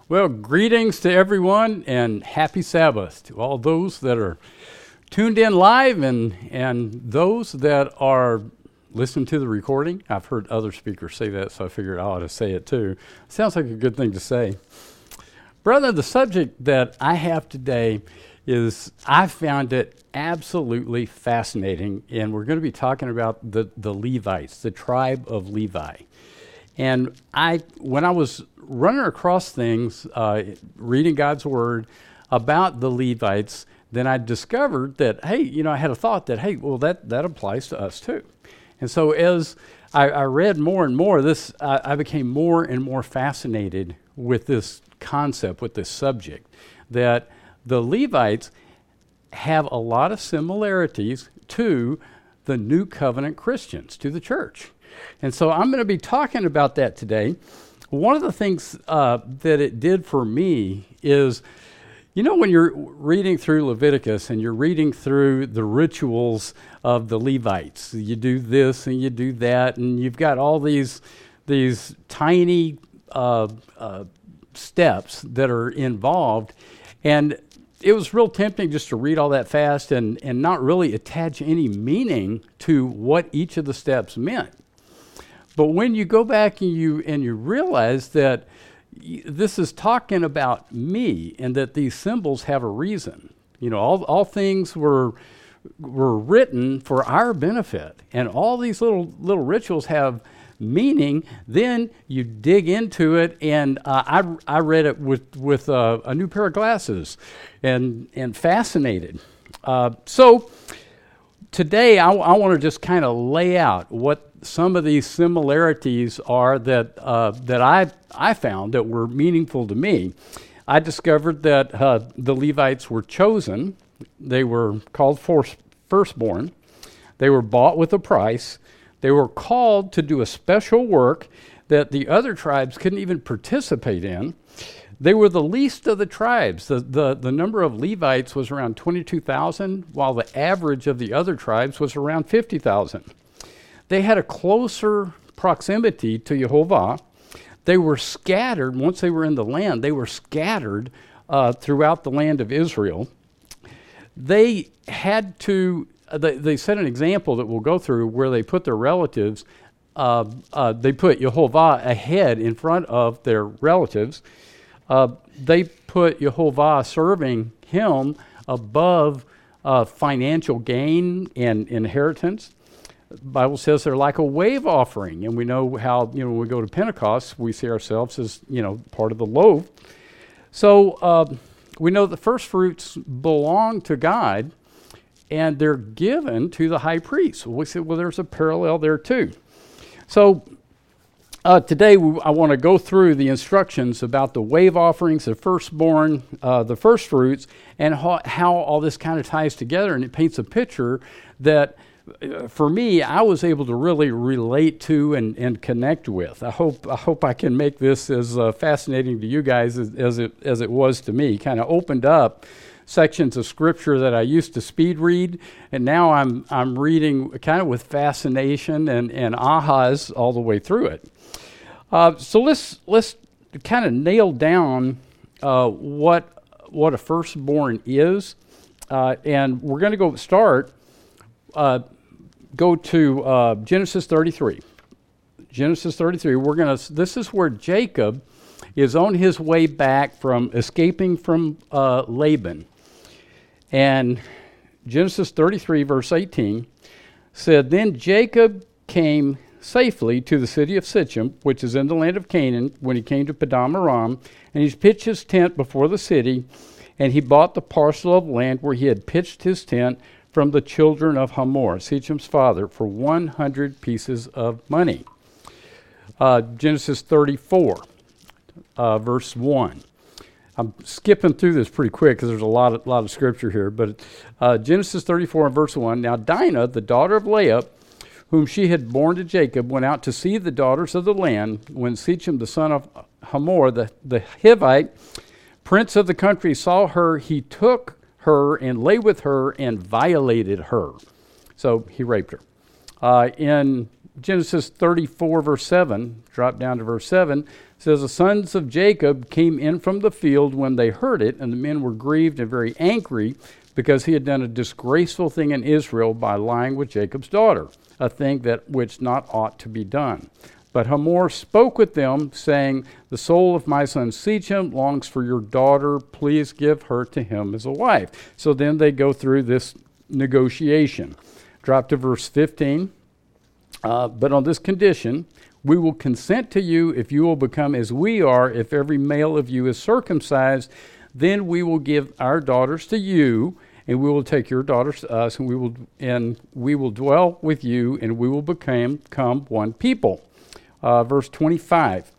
Well, greetings to everyone and happy Sabbath to all those that are tuned in live and those that are listening to the recording. I've heard other speakers say that, so I figured I ought to say it too. Sounds like a good thing to say. Brother, the subject that I have today is, I found it absolutely fascinating, and we're going to be talking about the Levites, the tribe of Levi. And when I was running across things, reading God's Word about the Levites, then I discovered that, hey, I had a thought that, hey, well, that applies to us too. And so as I read more and more, I became more and more fascinated with this concept, with this subject, that the Levites have a lot of similarities to the New Covenant Christians, to the church. And so I'm going to be talking about that today. One of the things that it did for me is, when you're reading through Leviticus and you're reading through the rituals of the Levites, you do this and you do that, and you've got all these tiny steps that are involved. And it was real tempting just to read all that fast and not really attach any meaning to what each of the steps meant. But when you go back and you realize that this is talking about me and that these symbols have a reason, all things were written for our benefit, and all these little rituals have meaning, then you dig into it, and I read it with a new pair of glasses and fascinated. So today I want to just kind of lay out what some of these similarities are that I found that were meaningful to me. I discovered that the Levites were chosen. They were called firstborn. They were bought with a price. They were called to do a special work that the other tribes couldn't even participate in. They were the least of the tribes. The number of Levites was around 22,000, while the average of the other tribes was around 50,000. They had a closer proximity to Jehovah. They were scattered, once they were in the land, they were scattered throughout the land of Israel. They had to, they set an example that we'll go through where they put their relatives, they put Jehovah ahead in front of their relatives. They put Jehovah, serving him, above financial gain and inheritance. The Bible says they're like a wave offering, and we know how, when we go to Pentecost, we see ourselves as, part of the loaf. So we know the first fruits belong to God, and they're given to the high priest. We say, well, there's a parallel there too. So today I want to go through the instructions about the wave offerings, the firstborn, the first fruits, and how all this kind of ties together, and it paints a picture that for me, I was able to really relate to and connect with. I hope I can make this as fascinating to you guys as it was to me. Kind of opened up sections of scripture that I used to speed read, and now I'm reading kind of with fascination and ahas all the way through it. So let's kind of nail down what a firstborn is, and we're going to go to Genesis 33. Genesis 33, this is where Jacob is on his way back from escaping from Laban. And Genesis 33, verse 18, said, Then Jacob came safely to the city of Sichem, which is in the land of Canaan, when he came to Padan Aram, and he pitched his tent before the city, and he bought the parcel of land where he had pitched his tent from the children of Hamor, Sichem's father, for 100 pieces of money. Genesis 34, verse 1. I'm skipping through this pretty quick because there's a lot of scripture here, but Genesis 34 and verse 1. Now Dinah, the daughter of Leah, whom she had borne to Jacob, went out to see the daughters of the land. When Sichem, the son of Hamor, the Hivite, prince of the country, saw her, he took her and lay with her and violated her. So he raped her. In Genesis 34, verse 7, drop down to verse 7, says, the sons of Jacob came in from the field when they heard it, and the men were grieved and very angry because he had done a disgraceful thing in Israel by lying with Jacob's daughter, a thing that which not ought to be done. But Hamor spoke with them, saying, the soul of my son Shechem longs for your daughter. Please give her to him as a wife. So then they go through this negotiation. Drop to verse 15. But on this condition, we will consent to you if you will become as we are. If every male of you is circumcised, then we will give our daughters to you, and we will take your daughters to us, and we will dwell with you, and we will become one people. Verse 25.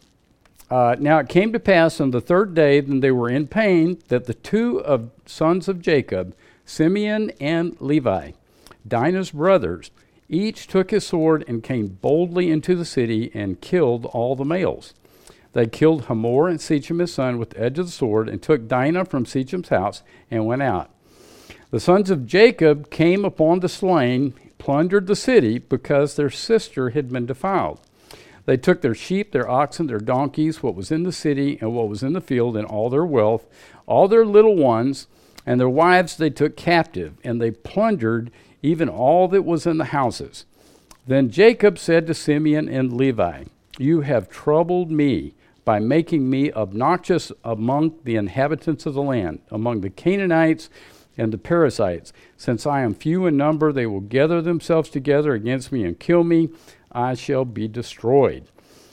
Now it came to pass on the third day, when they were in pain, that the two sons of Jacob, Simeon and Levi, Dinah's brothers, each took his sword and came boldly into the city and killed all the males. They killed Hamor and Shechem his son with the edge of the sword, and took Dinah from Shechem's house and went out. The sons of Jacob came upon the slain, plundered the city, because their sister had been defiled. They took their sheep, their oxen, their donkeys, what was in the city and what was in the field, and all their wealth, all their little ones, and their wives they took captive, and they plundered even all that was in the houses. Then Jacob said to Simeon and Levi, you have troubled me by making me obnoxious among the inhabitants of the land, among the Canaanites and the Perizzites. Since I am few in number, they will gather themselves together against me and kill me. I shall be destroyed.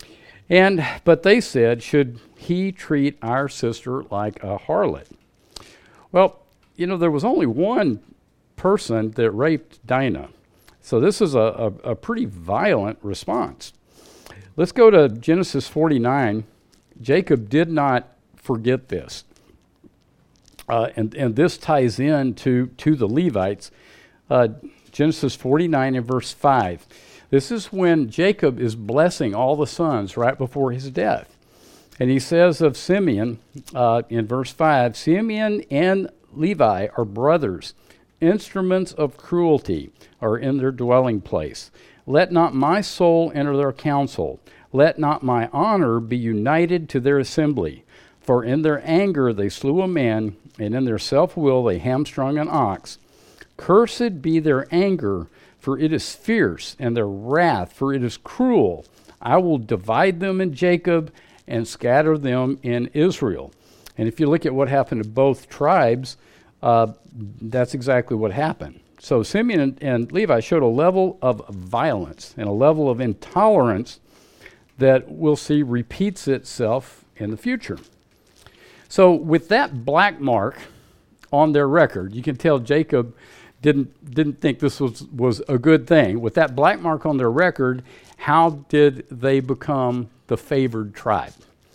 But they said, should he treat our sister like a harlot? Well, there was only one person that raped Dinah. So this is a pretty violent response. Let's go to Genesis 49. Jacob did not forget this. And this ties in to the Levites. Genesis 49 and verse 5. This is when Jacob is blessing all the sons right before his death. And he says of Simeon in verse 5, Simeon and Levi are brothers. Instruments of cruelty are in their dwelling place. Let not my soul enter their council. Let not my honor be united to their assembly. For in their anger they slew a man, and in their self-will they hamstrung an ox. Cursed be their anger, for it is fierce, and their wrath, for it is cruel. I will divide them in Jacob and scatter them in Israel. And if you look at what happened to both tribes, that's exactly what happened. So Simeon and Levi showed a level of violence and a level of intolerance that we'll see repeats itself in the future. So with that black mark on their record, you can tell Jacob didn't think this was a good thing. With that black mark on their record, how did they become the favored tribe,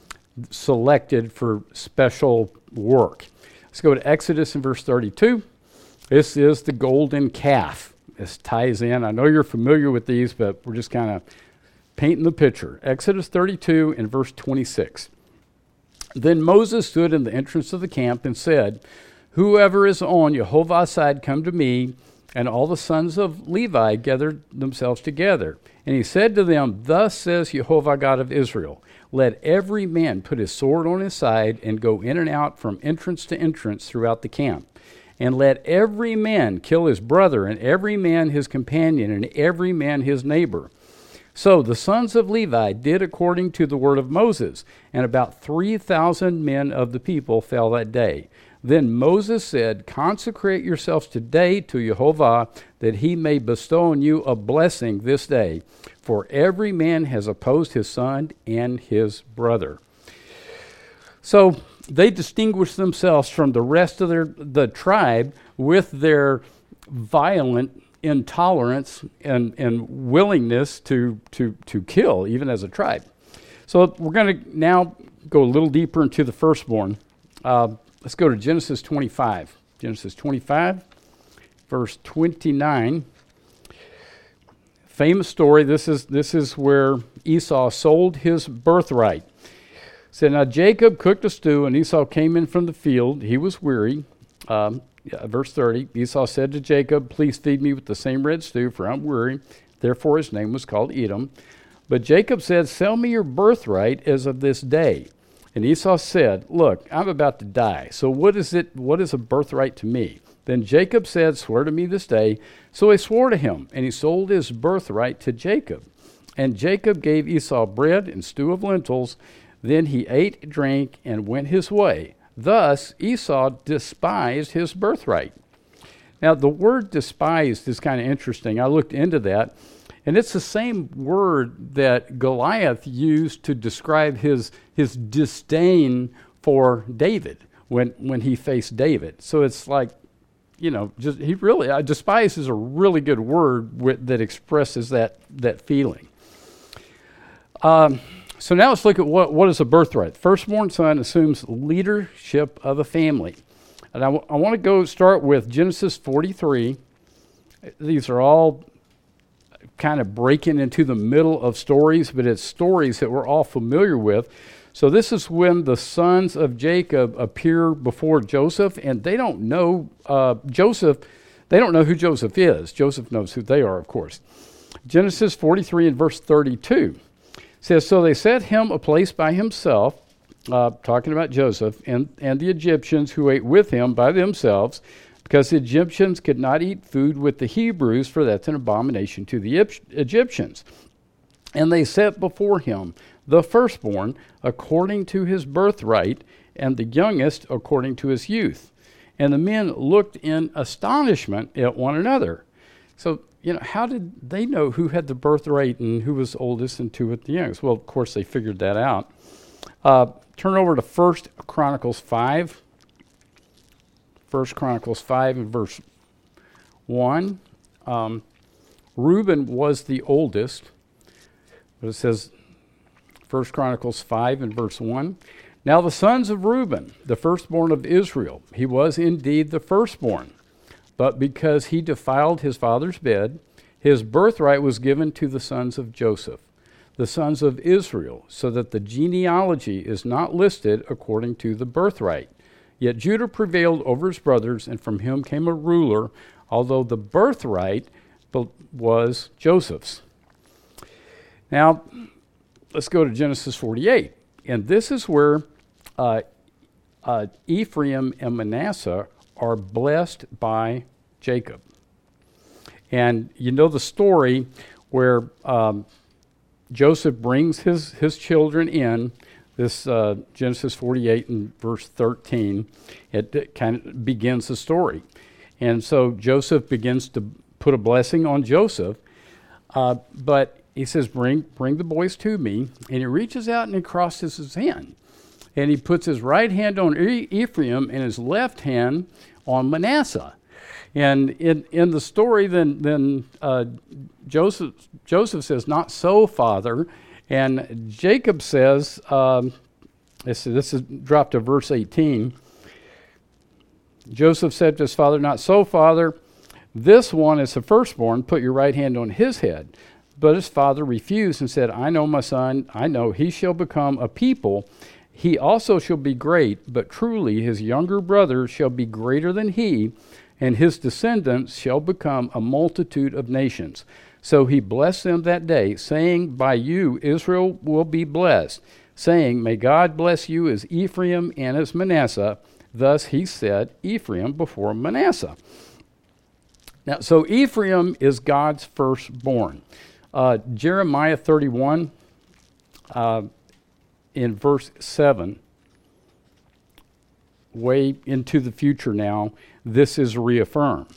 selected for special work? Let's go to Exodus in verse 32. This is the golden calf. This ties in. I know you're familiar with these, but we're just kind of painting the picture. Exodus 32 and verse 26. Then Moses stood in the entrance of the camp and said, whoever is on Jehovah's side, come to me. And all the sons of Levi gathered themselves together. And he said to them, thus says Jehovah God of Israel, let every man put his sword on his side and go in and out from entrance to entrance throughout the camp. And let every man kill his brother, and every man his companion, and every man his neighbor. So the sons of Levi did according to the word of Moses, and about 3,000 men of the people fell that day. Then Moses said, consecrate yourselves today to Jehovah, that he may bestow on you a blessing this day. For every man has opposed his son and his brother. So they distinguished themselves from the rest of the tribe with their violent intolerance and willingness to kill, even as a tribe. So we're going to now go a little deeper into the firstborn. Let's go to Genesis 25. Genesis 25, verse 29. Famous story. This is where Esau sold his birthright. So now Jacob cooked a stew, and Esau came in from the field. He was weary. Verse 30, Esau said to Jacob, please feed me with the same red stew, for I'm weary. Therefore his name was called Edom. But Jacob said, sell me your birthright as of this day. And Esau said, look, I'm about to die. So what is a birthright to me? Then Jacob said, swear to me this day. So he swore to him, and he sold his birthright to Jacob. And Jacob gave Esau bread and stew of lentils. Then he ate, drank, and went his way. Thus Esau despised his birthright. Now, the word despised is kind of interesting. I looked into that, and it's the same word that Goliath used to describe his disdain for David when he faced David. So it's like, despise is a really good word that expresses that feeling. So now let's look at what is a birthright. Firstborn son assumes leadership of a family. And I want to start with Genesis 43. These are all kind of breaking into the middle of stories, but it's stories that we're all familiar with. So this is when the sons of Jacob appear before Joseph, and they don't know Joseph. They don't know who Joseph is. Joseph knows who they are, of course. Genesis 43 and verse 32 says, so they set him a place by himself, talking about Joseph, and the Egyptians who ate with him by themselves, because the Egyptians could not eat food with the Hebrews, for that's an abomination to the Egyptians. And they set before him the firstborn according to his birthright, and the youngest according to his youth. And the men looked in astonishment at one another. So, how did they know who had the birthright and who was oldest and who was the youngest? Well, of course, they figured that out. Turn over to 1 Chronicles 5. 1 Chronicles 5 and verse 1. Reuben was the oldest. But it says, 1 Chronicles 5 and verse 1. Now the sons of Reuben, the firstborn of Israel, he was indeed the firstborn. But because he defiled his father's bed, his birthright was given to the sons of Joseph, the sons of Israel, so that the genealogy is not listed according to the birthright. Yet Judah prevailed over his brothers, and from him came a ruler, although the birthright was Joseph's. Now, let's go to Genesis 48. And this is where Ephraim and Manasseh are blessed by Jacob. And you know the story where Joseph brings his children in, this Genesis 48 and verse 13. It kind of begins the story. And so Joseph begins to put a blessing on Joseph, but he says, bring the boys to me. And he reaches out and he crosses his hand. And he puts his right hand on Ephraim and his left hand on Manasseh. And in the story, then Joseph says, not so, Father. And Jacob says, this is dropped to verse 18. Joseph said to his father, not so, Father. This one is the firstborn. Put your right hand on his head. But his father refused and said, I know, my son, I know. He shall become a people. He also shall be great, but truly his younger brother shall be greater than he, and his descendants shall become a multitude of nations. So he blessed them that day, saying, by you Israel will be blessed, saying, may God bless you as Ephraim and as Manasseh. Thus he set Ephraim before Manasseh. Now, so Ephraim is God's firstborn. Jeremiah 31 in verse 7, way into the future now, this is reaffirmed.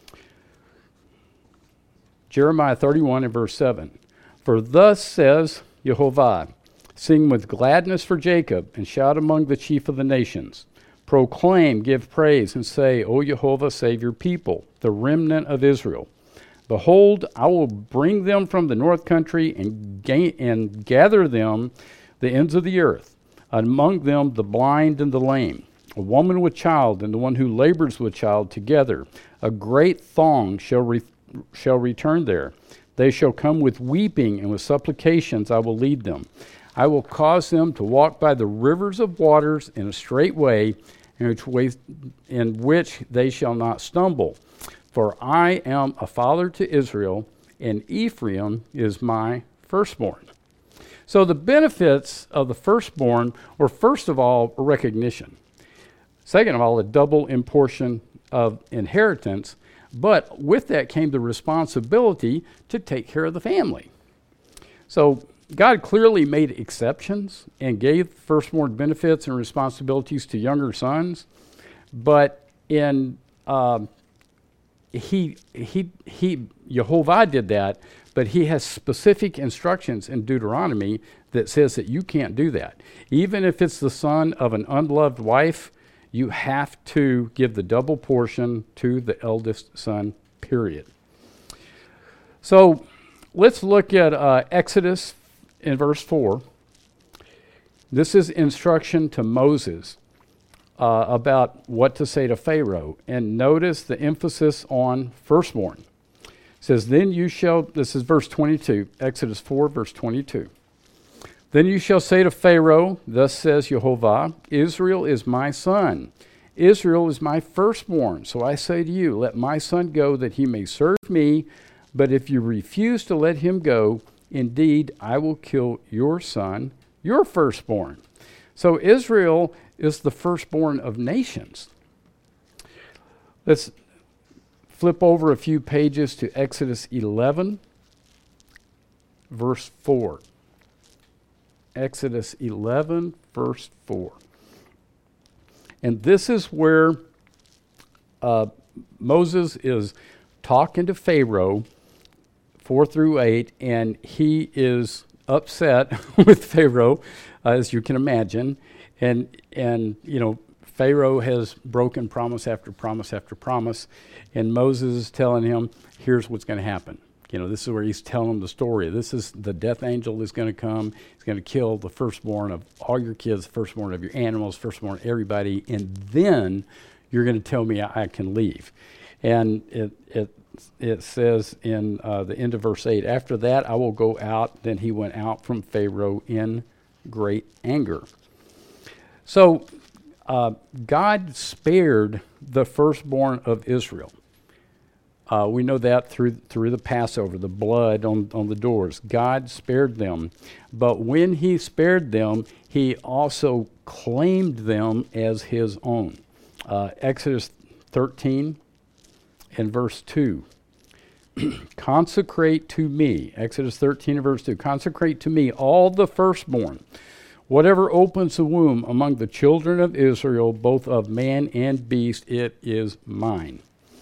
Jeremiah 31 and verse 7. For thus says Jehovah, sing with gladness for Jacob, and shout among the chief of the nations. Proclaim, give praise, and say, O Jehovah, save your people, the remnant of Israel. Behold, I will bring them from the north country and gather them the ends of the earth, among them the blind and the lame, a woman with child and the one who labors with child together. A great throng shall return there. They shall come with weeping, and with supplications I will lead them. I will cause them to walk by the rivers of waters in a straight way, in which they shall not stumble. For I am a father to Israel, and Ephraim is my firstborn. So the benefits of the firstborn were, first of all, recognition. Second of all, a double portion of inheritance. But with that came the responsibility to take care of the family. So God clearly made exceptions and gave firstborn benefits and responsibilities to younger sons. But in Jehovah did that, but he has specific instructions in Deuteronomy that says that you can't do that. Even if it's the son of an unloved wife, you have to give the double portion to the eldest son, period. So let's look at Exodus in verse 4. This is instruction to Moses about what to say to Pharaoh. And notice the emphasis on firstborn. It says, then you shall, this is verse 22, Exodus 4, verse 22. Then you shall say to Pharaoh, thus says Jehovah, Israel is my son. Israel is my firstborn. So I say to you, let my son go that he may serve me. But if you refuse to let him go, indeed, I will kill your son, your firstborn. So Israel is the firstborn of nations. Let's flip over a few pages to Exodus 11, verse 4. Exodus 11, verse 4. And this is where Moses is talking to Pharaoh, 4 through 8, and he is upset with Pharaoh, as you can imagine. And you know, Pharaoh has broken promise after promise after promise, and Moses is telling him, here's what's going to happen. You know, this is where he's telling them the story. This is the death angel is going to come. He's going to kill the firstborn of all your kids, the firstborn of your animals, firstborn of everybody, and then you're going to tell me I can leave. And it says in the end of verse 8, after that I will go out. Then he went out from Pharaoh in great anger. So God spared the firstborn of Israel. We know that through the Passover, the blood on the doors. God spared them. But when he spared them, he also claimed them as his own. Exodus 13 and verse 2. Consecrate to me, Exodus 13 and verse 2, consecrate to me all the firstborn, whatever opens the womb among the children of Israel, both of man and beast, it is mine.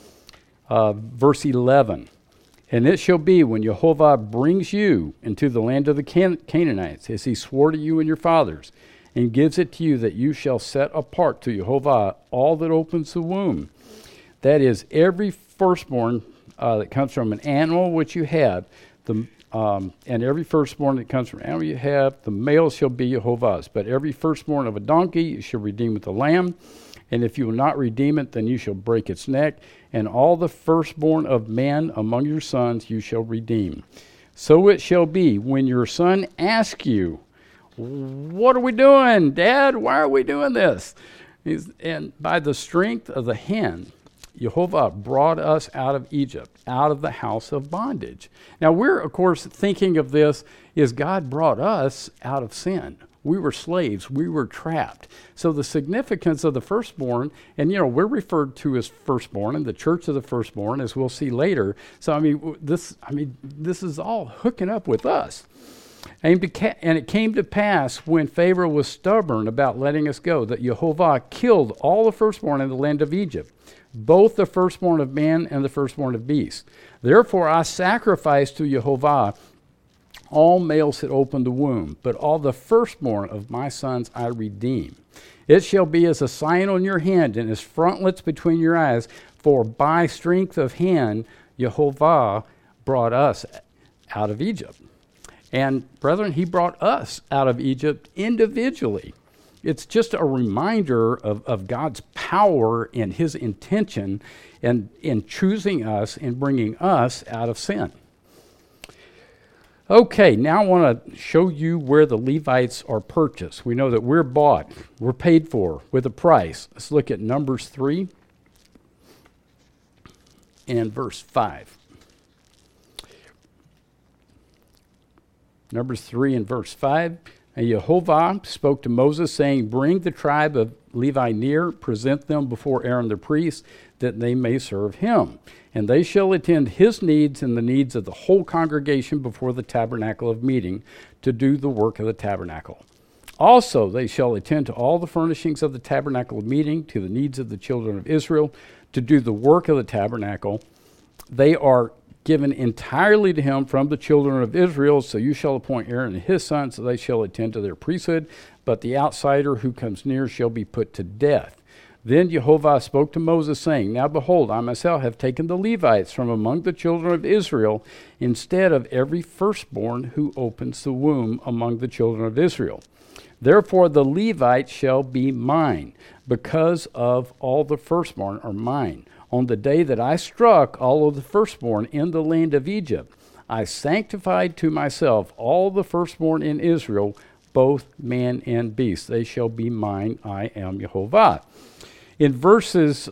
Verse 11, and it shall be when Jehovah brings you into the land of the Canaanites, as he swore to you and your fathers, and gives it to you, that you shall set apart to Jehovah all that opens the womb. That is, every firstborn that comes from an animal which you have, and every firstborn that comes from an animal you have, the male shall be Jehovah's. But every firstborn of a donkey you shall redeem with a lamb. And if you will not redeem it, then you shall break its neck. And all the firstborn of man among your sons you shall redeem. So it shall be when your son asks you, what are we doing, Dad? Why are we doing this? And by the strength of the hand, Jehovah brought us out of Egypt, out of the house of bondage. Now we're, of course, thinking of this as God brought us out of sin. We were slaves. We were trapped. So the significance of the firstborn, and you know, we're referred to as firstborn in the church of the firstborn, as we'll see later. So this is all hooking up with us. And it came to pass when Pharaoh was stubborn about letting us go, that Jehovah killed all the firstborn in the land of Egypt, both the firstborn of man and the firstborn of beast. Therefore I sacrificed to Jehovah all males that opened the womb, but all the firstborn of my sons I redeem. It shall be as a sign on your hand and as frontlets between your eyes, for by strength of hand Jehovah brought us out of Egypt. And brethren, he brought us out of Egypt individually. It's just a reminder of God's power and his intention in choosing us and bringing us out of sin. Okay, now I want to show you where the Levites are purchased. We know that we're bought, we're paid for with a price. Let's look at Numbers 3 and verse 5. Numbers 3 and verse 5. And Jehovah spoke to Moses, saying, bring the tribe of Levi near, present them before Aaron the priest, that they may serve him. And they shall attend his needs and the needs of the whole congregation before the tabernacle of meeting, to do the work of the tabernacle. Also they shall attend to all the furnishings of the tabernacle of meeting, to the needs of the children of Israel, to do the work of the tabernacle. They are given entirely to him from the children of Israel, so you shall appoint Aaron and his sons, so they shall attend to their priesthood, but the outsider who comes near shall be put to death. Then Jehovah spoke to Moses, saying, now behold, I myself have taken the Levites from among the children of Israel, instead of every firstborn who opens the womb among the children of Israel. Therefore the Levites shall be mine, because of all the firstborn are mine. On the day that I struck all of the firstborn in the land of Egypt, I sanctified to myself all the firstborn in Israel, both man and beast. They shall be mine. I am Jehovah. In verses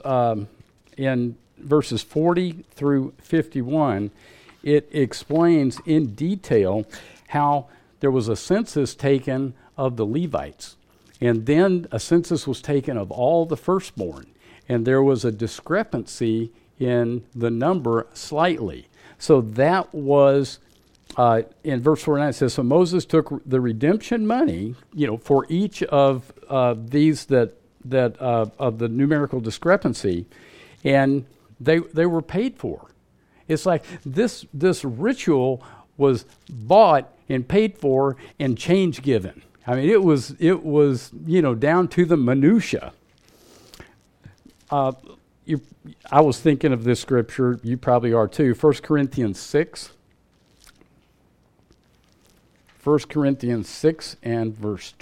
40 through 51, it explains in detail how there was a census taken of the Levites, and then a census was taken of all the firstborn. And there was a discrepancy in the number slightly. So that was, in verse 49, it says, so Moses took the redemption money, for each of these of the numerical discrepancy, and they were paid for. It's like this ritual was bought and paid for and change given. I mean, it was down to the minutia. I was thinking of this scripture, you probably are too, 1 Corinthians 6. 1 Corinthians 6 and verse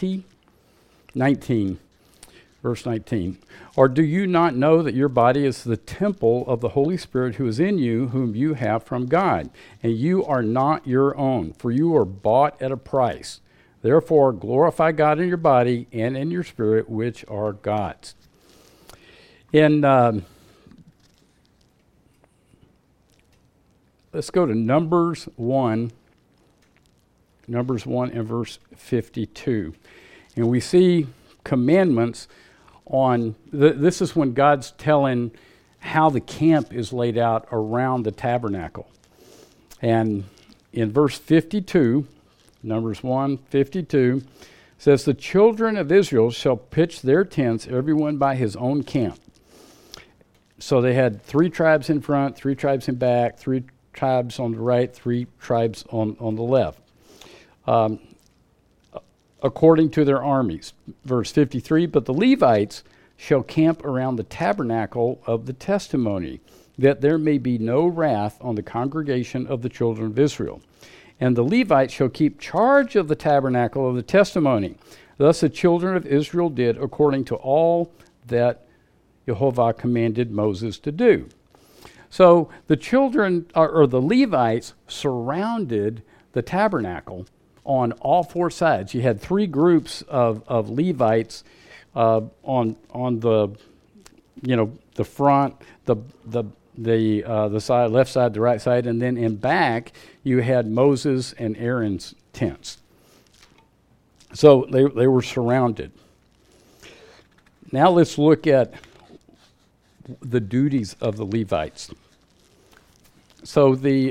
19. Verse 19. Or do you not know that your body is the temple of the Holy Spirit who is in you, whom you have from God? And you are not your own, for you are bought at a price. Therefore glorify God in your body and in your spirit, which are God's. Let's go to Numbers 1 and verse 52. And we see commandments on, this is when God's telling how the camp is laid out around the tabernacle. And in verse 52, Numbers 1:52, says, the children of Israel shall pitch their tents, everyone by his own camp. So they had 3 tribes in front, 3 tribes in back, 3 tribes on the right, 3 tribes on the left, according to their armies. Verse 53, but the Levites shall camp around the tabernacle of the testimony, that there may be no wrath on the congregation of the children of Israel. And the Levites shall keep charge of the tabernacle of the testimony. Thus the children of Israel did according to all that Jehovah commanded Moses to do. So the children, or the Levites, surrounded the tabernacle on all 4 sides. You had 3 groups of Levites on the front, the side, left side, the right side, and then in back you had Moses and Aaron's tents. So they were surrounded. Now let's look at the duties of the Levites. So the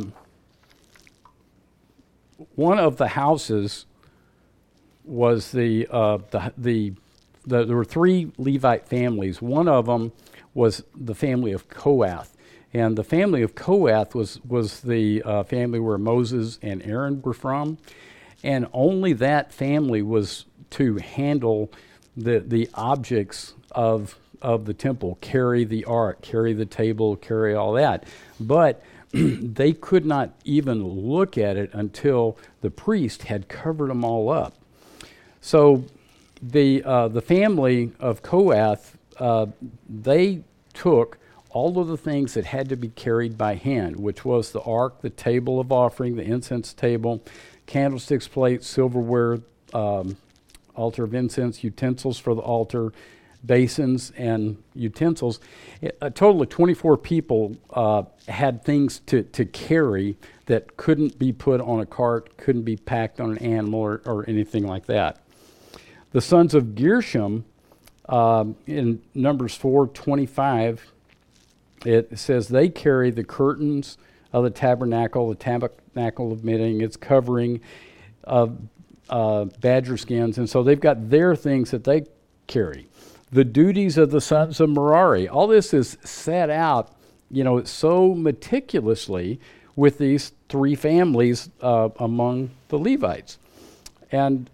one of the houses was there were 3 Levite families. One of them was the family of Kohath, and the family of Kohath was the family where Moses and Aaron were from, and only that family was to handle the objects of the temple, carry the ark, carry the table, carry all that. But they could not even look at it until the priest had covered them all up. So the family of Kohath, they took all of the things that had to be carried by hand, which was the ark, the table of offering, the incense table, candlesticks, plates, silverware, altar of incense, utensils for the altar, basins and utensils. A total of 24 people had things to carry that couldn't be put on a cart, couldn't be packed on an animal or anything like that. The sons of Gershom, in Numbers 4:25, it says they carry the curtains of the tabernacle of meeting, its covering of badger skins, and so they've got their things that they carry. The duties of the sons of Merari, all this is set out, so meticulously with these three families among the Levites. And,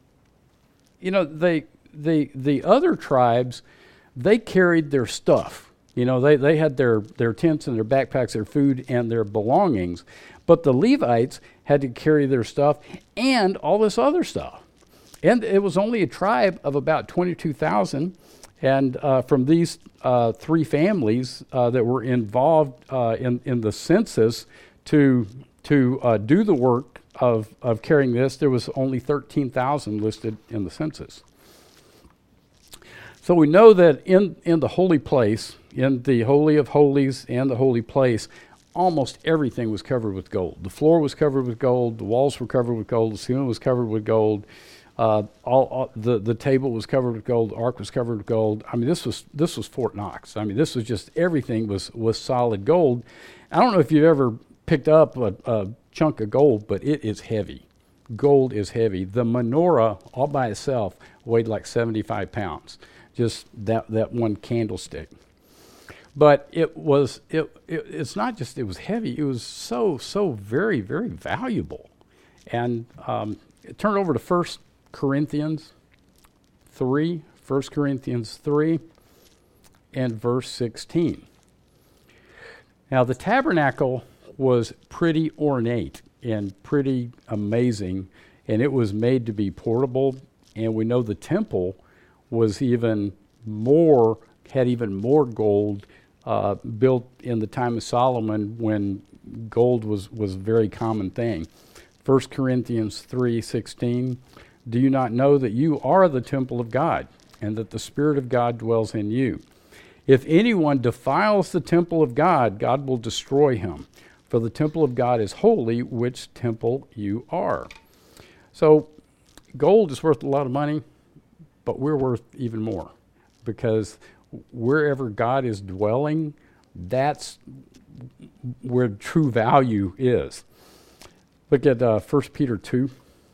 the other tribes, they carried their stuff. They had their tents and their backpacks, their food and their belongings. But the Levites had to carry their stuff and all this other stuff. And it was only a tribe of about 22,000. And from these three families that were involved in the census to do the work of carrying this, there was only 13,000 listed in the census. So we know that in the holy place, in the Holy of Holies and the holy place, almost everything was covered with gold. The floor was covered with gold. The walls were covered with gold. The ceiling was covered with gold. The table was covered with gold. The ark was covered with gold. I mean, this was Fort Knox. I mean, this was just everything was solid gold. I don't know if you've ever picked up a chunk of gold, but it is heavy. Gold is heavy. The menorah all by itself weighed like 75 pounds. Just that one candlestick. But it's not just it was heavy. It was so very, very valuable. And turn over to 1 Corinthians 3 and verse 16. Now the tabernacle was pretty ornate and pretty amazing, and it was made to be portable. And we know the temple was had even more gold built in the time of Solomon, when gold was a very common thing. 1 Corinthians 3:16, do you not know that you are the temple of God, and that the Spirit of God dwells in you? If anyone defiles the temple of God, God will destroy him. For the temple of God is holy, which temple you are. So gold is worth a lot of money, but we're worth even more, because wherever God is dwelling, that's where true value is. Look at 1 Peter 2,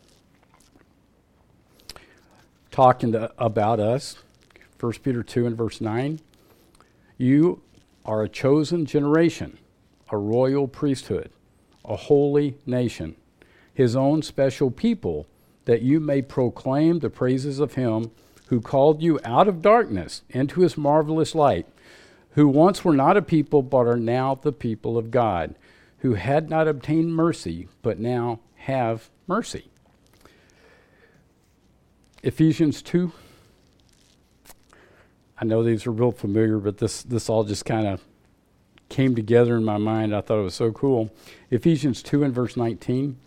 talking about us. 1 Peter 2 and verse 9. You are a chosen generation, a royal priesthood, a holy nation, his own special people, that you may proclaim the praises of him who called you out of darkness into his marvelous light, who once were not a people but are now the people of God, who had not obtained mercy but now have mercy. Ephesians 2. I know these are real familiar, but this all just kind of came together in my mind. I thought it was so cool. Ephesians 2 and verse 19.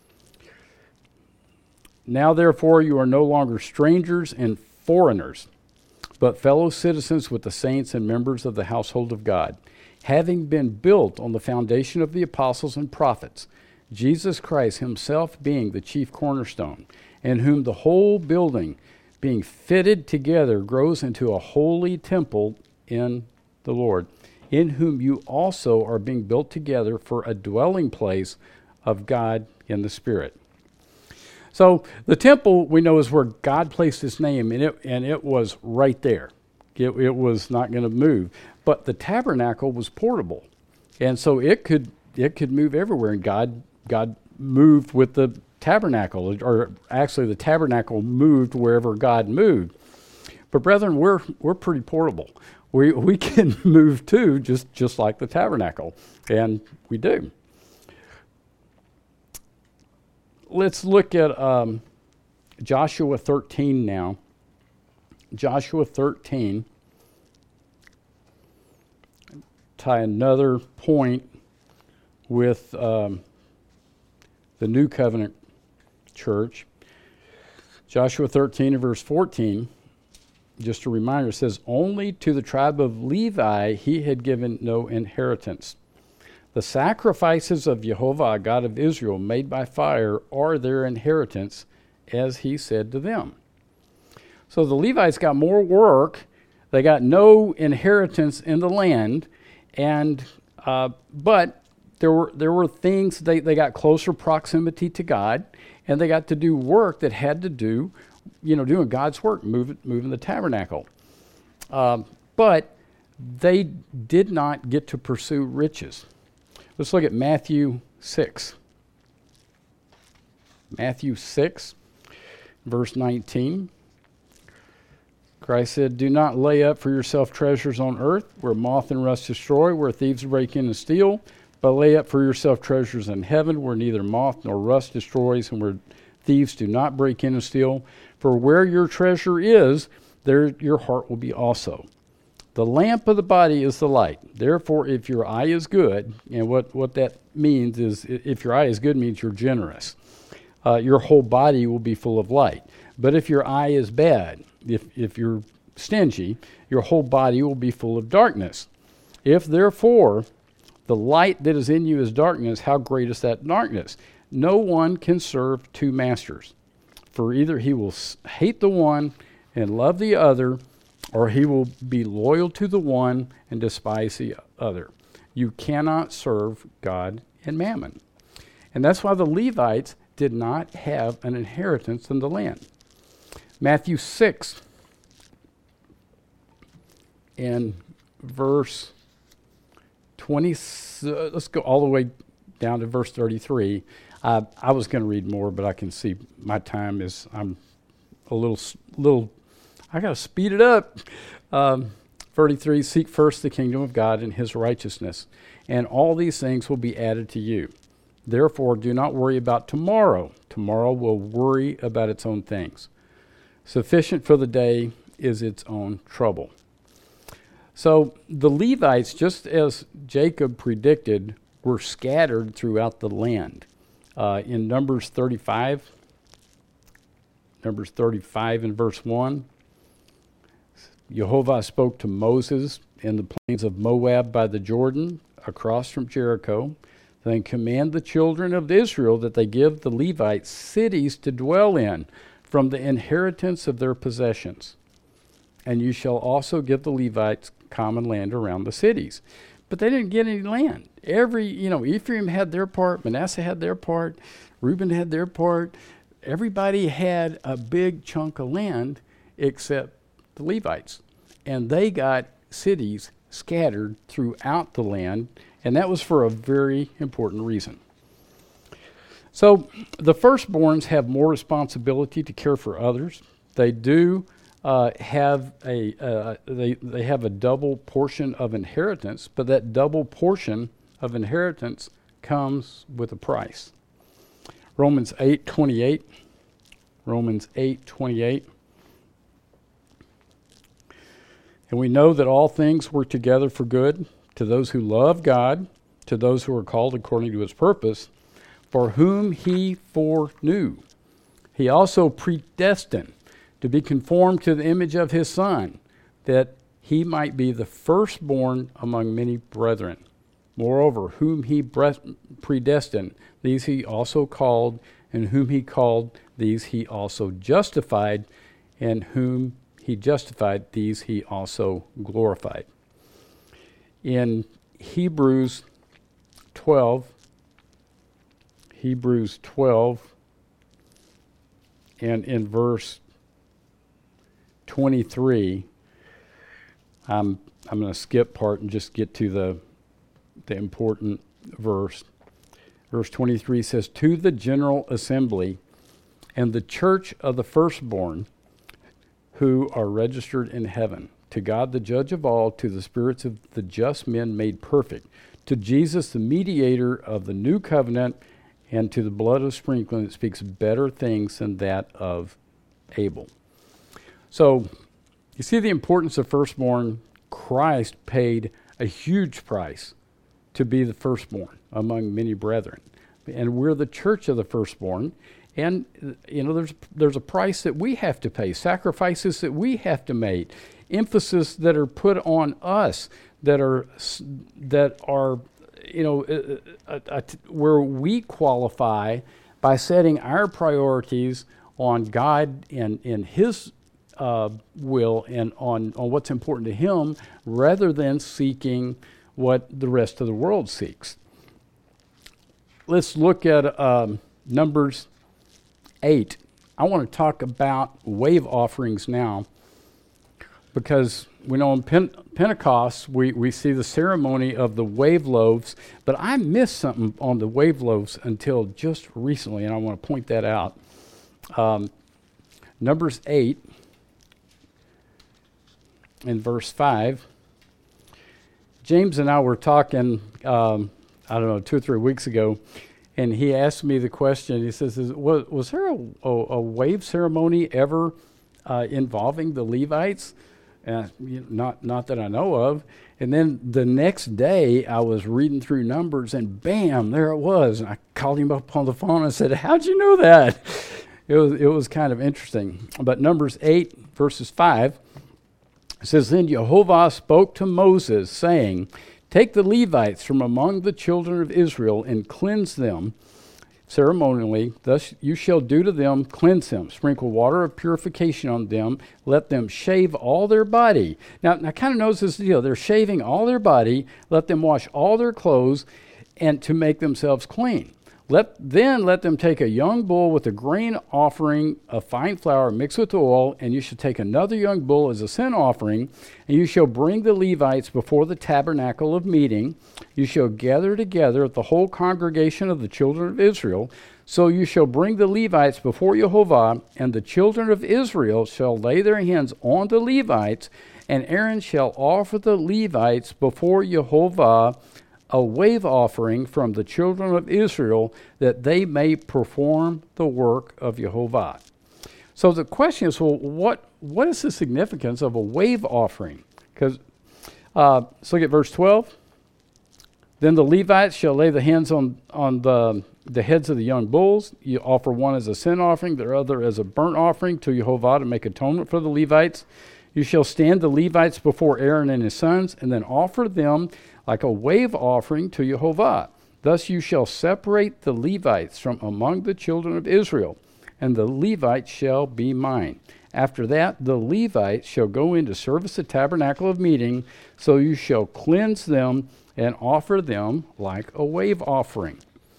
Now therefore you are no longer strangers and foreigners, but fellow citizens with the saints and members of the household of God, having been built on the foundation of the apostles and prophets, Jesus Christ himself being the chief cornerstone, in whom the whole building, being fitted together, grows into a holy temple in the Lord, in whom you also are being built together for a dwelling place of God in the Spirit. So the temple, we know, is where God placed his name, and it was right there. It was not going to move. But the tabernacle was portable, and so it could move everywhere, and God moved with the tabernacle, or actually the tabernacle moved wherever God moved. But brethren, we're pretty portable. We can move too, just like the tabernacle, and we do. Let's look at Joshua 13 now. Joshua 13. Tie another point with the New Covenant Church. Joshua 13 and verse 14. just a reminder, it says, only to the tribe of Levi he had given no inheritance. The sacrifices of Jehovah, God of Israel, made by fire, are their inheritance, as he said to them. So the Levites got more work. They got no inheritance in the land, and but there were things, they got closer proximity to God, and they got to do work that had to do, doing God's work, moving the tabernacle. But they did not get to pursue riches. Let's look at Matthew 6. Matthew 6, verse 19. Christ said, do not lay up for yourself treasures on earth, where moth and rust destroy, where thieves break in and steal, but lay up for yourself treasures in heaven, where neither moth nor rust destroys, and where thieves do not break in and steal. For where your treasure is, there your heart will be also. The lamp of the body is the light. Therefore, if your eye is good, and what that means is, if your eye is good means you're generous, your whole body will be full of light. But if your eye is bad, if you're stingy, your whole body will be full of darkness. If therefore the light that is in you is darkness, how great is that darkness? No one can serve two masters, for either he will hate the one and love the other, or he will be loyal to the one and despise the other. You cannot serve God and mammon. And that's why the Levites did not have an inheritance in the land. Matthew 6 and verse 20, let's go all the way down to verse 33. I was going to read more, but I can see my time is, I'm a little I got to speed it up. 33, seek first the kingdom of God and his righteousness, and all these things will be added to you. Therefore, do not worry about tomorrow. Tomorrow will worry about its own things. Sufficient for the day is its own trouble. So the Levites, just as Jacob predicted, were scattered throughout the land. In Numbers 35 in verse 1, Jehovah spoke to Moses in the plains of Moab by the Jordan, across from Jericho. Then command the children of Israel that they give the Levites cities to dwell in from the inheritance of their possessions. And you shall also give the Levites common land around the cities. But they didn't get any land. Ephraim had their part, Manasseh had their part, Reuben had their part. Everybody had a big chunk of land except the Levites. And they got cities scattered throughout the land, and that was for a very important reason. So the firstborns have more responsibility to care for others. They do have they have a double portion of inheritance, but that double portion of inheritance comes with a price. Romans 8:28. Romans 8:28. And we know that all things work together for good to those who love God, to those who are called according to his purpose, for whom he foreknew. He also predestined to be conformed to the image of his Son, that he might be the firstborn among many brethren. Moreover, whom he predestined, these he also called, and whom he called, these he also justified, and whom he justified, these he also glorified. In Hebrews 12, and in verse 23, I'm going to skip part and just get to the important verse. Verse 23 says, to the general assembly and the church of the firstborn who are registered in heaven, to God the judge of all, to the spirits of the just men made perfect, to Jesus the mediator of the new covenant, and to the blood of sprinkling that speaks better things than that of Abel. So you see the importance of firstborn. Christ paid a huge price to be the firstborn among many brethren. And we're the church of the firstborn. And there's a price that we have to pay, sacrifices that we have to make, emphasis that are put on us that are where we qualify by setting our priorities on God and His will and on what's important to Him, rather than seeking what the rest of the world seeks. Let's look at Numbers 8. I want to talk about wave offerings now, because we know in Pentecost we see the ceremony of the wave loaves, but I missed something on the wave loaves until just recently, and I want to point that out. Numbers 8 in verse 5. James and I were talking, 2 or 3 weeks ago, and he asked me the question. He says, was there a wave ceremony ever involving the Levites? Not that I know of. And then the next day, I was reading through Numbers, and bam, there it was. And I called him up on the phone and said, "How'd you know that?" It was kind of interesting. But Numbers 8, verses 5, it says, "Then Jehovah spoke to Moses, saying, Take the Levites from among the children of Israel and cleanse them ceremonially. Thus you shall do to them, cleanse them, sprinkle water of purification on them, let them shave all their body." Now kind of notice this deal. They're shaving all their body, let them wash all their clothes, and to make themselves clean. Let them take a young bull with a grain offering of fine flour mixed with oil, and you shall take another young bull as a sin offering, and you shall bring the Levites before the tabernacle of meeting. You shall gather together the whole congregation of the children of Israel. So you shall bring the Levites before Jehovah, and the children of Israel shall lay their hands on the Levites, and Aaron shall offer the Levites before Jehovah a wave offering from the children of Israel, that they may perform the work of Jehovah. So the question is, well, what is the significance of a wave offering? Because let's look at verse 12. "Then the Levites shall lay the hands on the heads of the young bulls. You offer one as a sin offering, the other as a burnt offering to Jehovah to make atonement for the Levites. You shall stand the Levites before Aaron and his sons, and then offer them like a wave offering to Jehovah. Thus you shall separate the Levites from among the children of Israel, and the Levites shall be mine. After that, the Levites shall go in to service the tabernacle of meeting, so you shall cleanse them and offer them like a wave offering."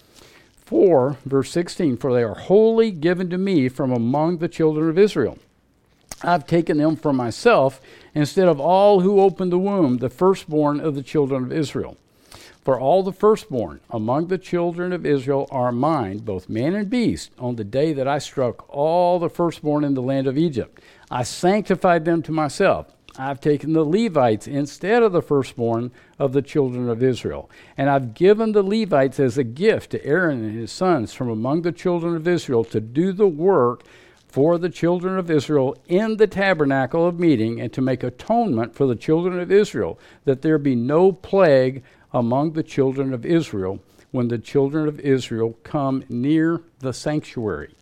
Verse 16, "For they are wholly given to me from among the children of Israel. I've taken them for myself instead of all who opened the womb, the firstborn of the children of Israel. For all the firstborn among the children of Israel are mine, both man and beast, on the day that I struck all the firstborn in the land of Egypt. I sanctified them to myself. I've taken the Levites instead of the firstborn of the children of Israel. And I've given the Levites as a gift to Aaron and his sons from among the children of Israel to do the work for the children of Israel in the tabernacle of meeting, and to make atonement for the children of Israel, that there be no plague among the children of Israel when the children of Israel come near the sanctuary."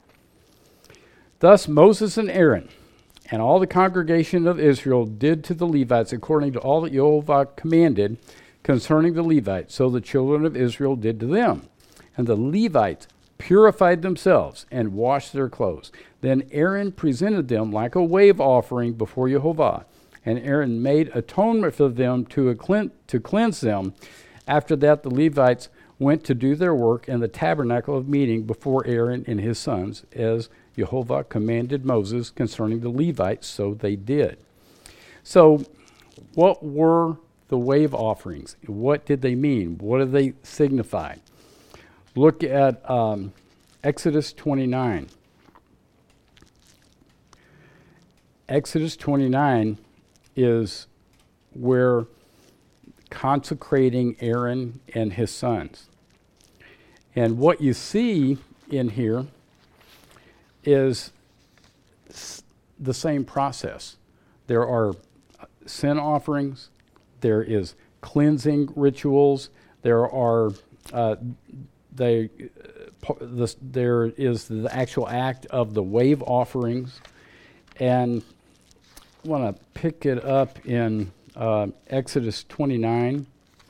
Thus Moses and Aaron and all the congregation of Israel did to the Levites according to all that Jehovah commanded concerning the Levites, so the children of Israel did to them. And the Levites purified themselves and washed their clothes. Then Aaron presented them like a wave offering before Jehovah, and Aaron made atonement for them to cleanse them. After that, the Levites went to do their work in the tabernacle of meeting before Aaron and his sons, as Jehovah commanded Moses concerning the Levites, so they did. So what were the wave offerings? What did they mean? What did they signify? Look at Exodus 29. Exodus 29 is where consecrating Aaron and his sons. And what you see in here is the same process. There are sin offerings, there is cleansing rituals, there are they there is the actual act of the wave offerings. And I want to pick it up in Exodus 29.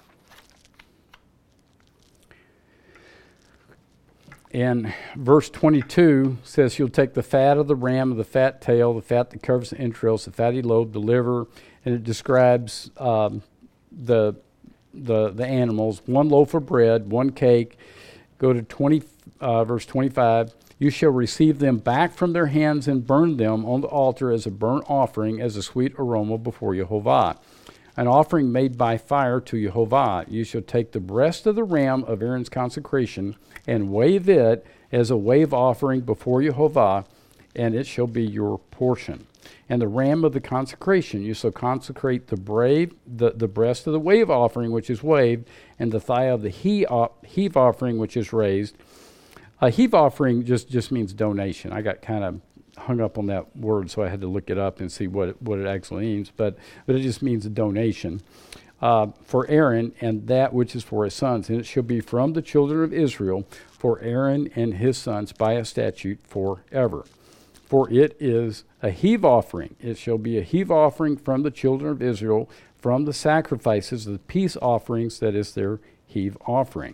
And verse 22 says, you'll take the fat of the ram, of the fat tail, the fat that covers the entrails, the fatty lobe, the liver, and it describes the animals. 1 loaf of bread, 1 cake. Go to verse 25. You shall receive them back from their hands and burn them on the altar as a burnt offering, as a sweet aroma before Jehovah. An offering made by fire to Jehovah. You shall take the breast of the ram of Aaron's consecration and wave it as a wave offering before Jehovah, and it shall be your portion. And the ram of the consecration, you shall consecrate the breast of the wave offering, which is waved, and the thigh of the heave offering, which is raised. A heave offering just means donation. I got kind of hung up on that word, so I had to look it up and see what it actually means. But it just means a donation for Aaron, and that which is for his sons. And it shall be from the children of Israel for Aaron and his sons by a statute forever. For it is a heave offering. It shall be a heave offering from the children of Israel, from the sacrifices, the peace offerings, that is their heave offering.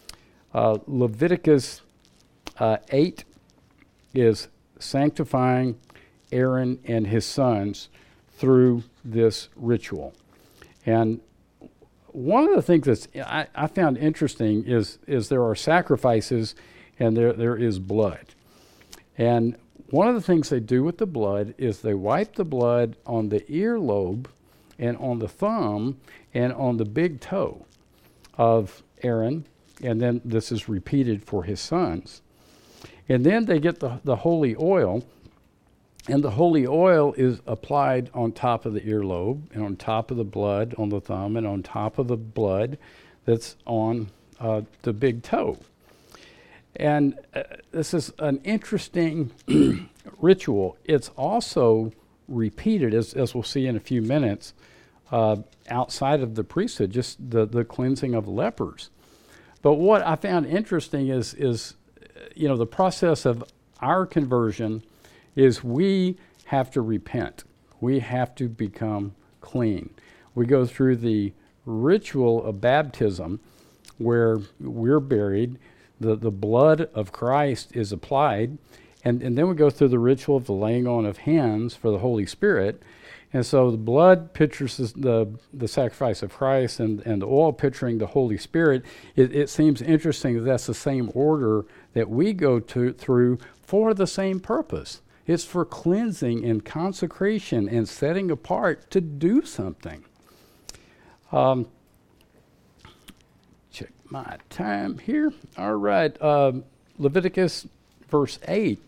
Leviticus 8 is sanctifying Aaron and his sons through this ritual. And one of the things that I found interesting is there are sacrifices and there is blood. And one of the things they do with the blood is they wipe the blood on the earlobe and on the thumb and on the big toe of Aaron, and then this is repeated for his sons. And then they get the holy oil, and the holy oil is applied on top of the earlobe and on top of the blood on the thumb and on top of the blood that's on the big toe. And this is an interesting ritual. It's also repeated, as we'll see in a few minutes, outside of the priesthood, just the cleansing of lepers. But what I found interesting is the process of our conversion is we have to repent. We have to become clean. We go through the ritual of baptism where we're buried. The blood of Christ is applied, and then we go through the ritual of the laying on of hands for the Holy Spirit. And so the blood pictures the sacrifice of Christ, and the oil picturing the Holy Spirit. It seems interesting that that's the same order that we go through for the same purpose. It's for cleansing and consecration and setting apart to do something. Check my time here. All right, Leviticus verse 8.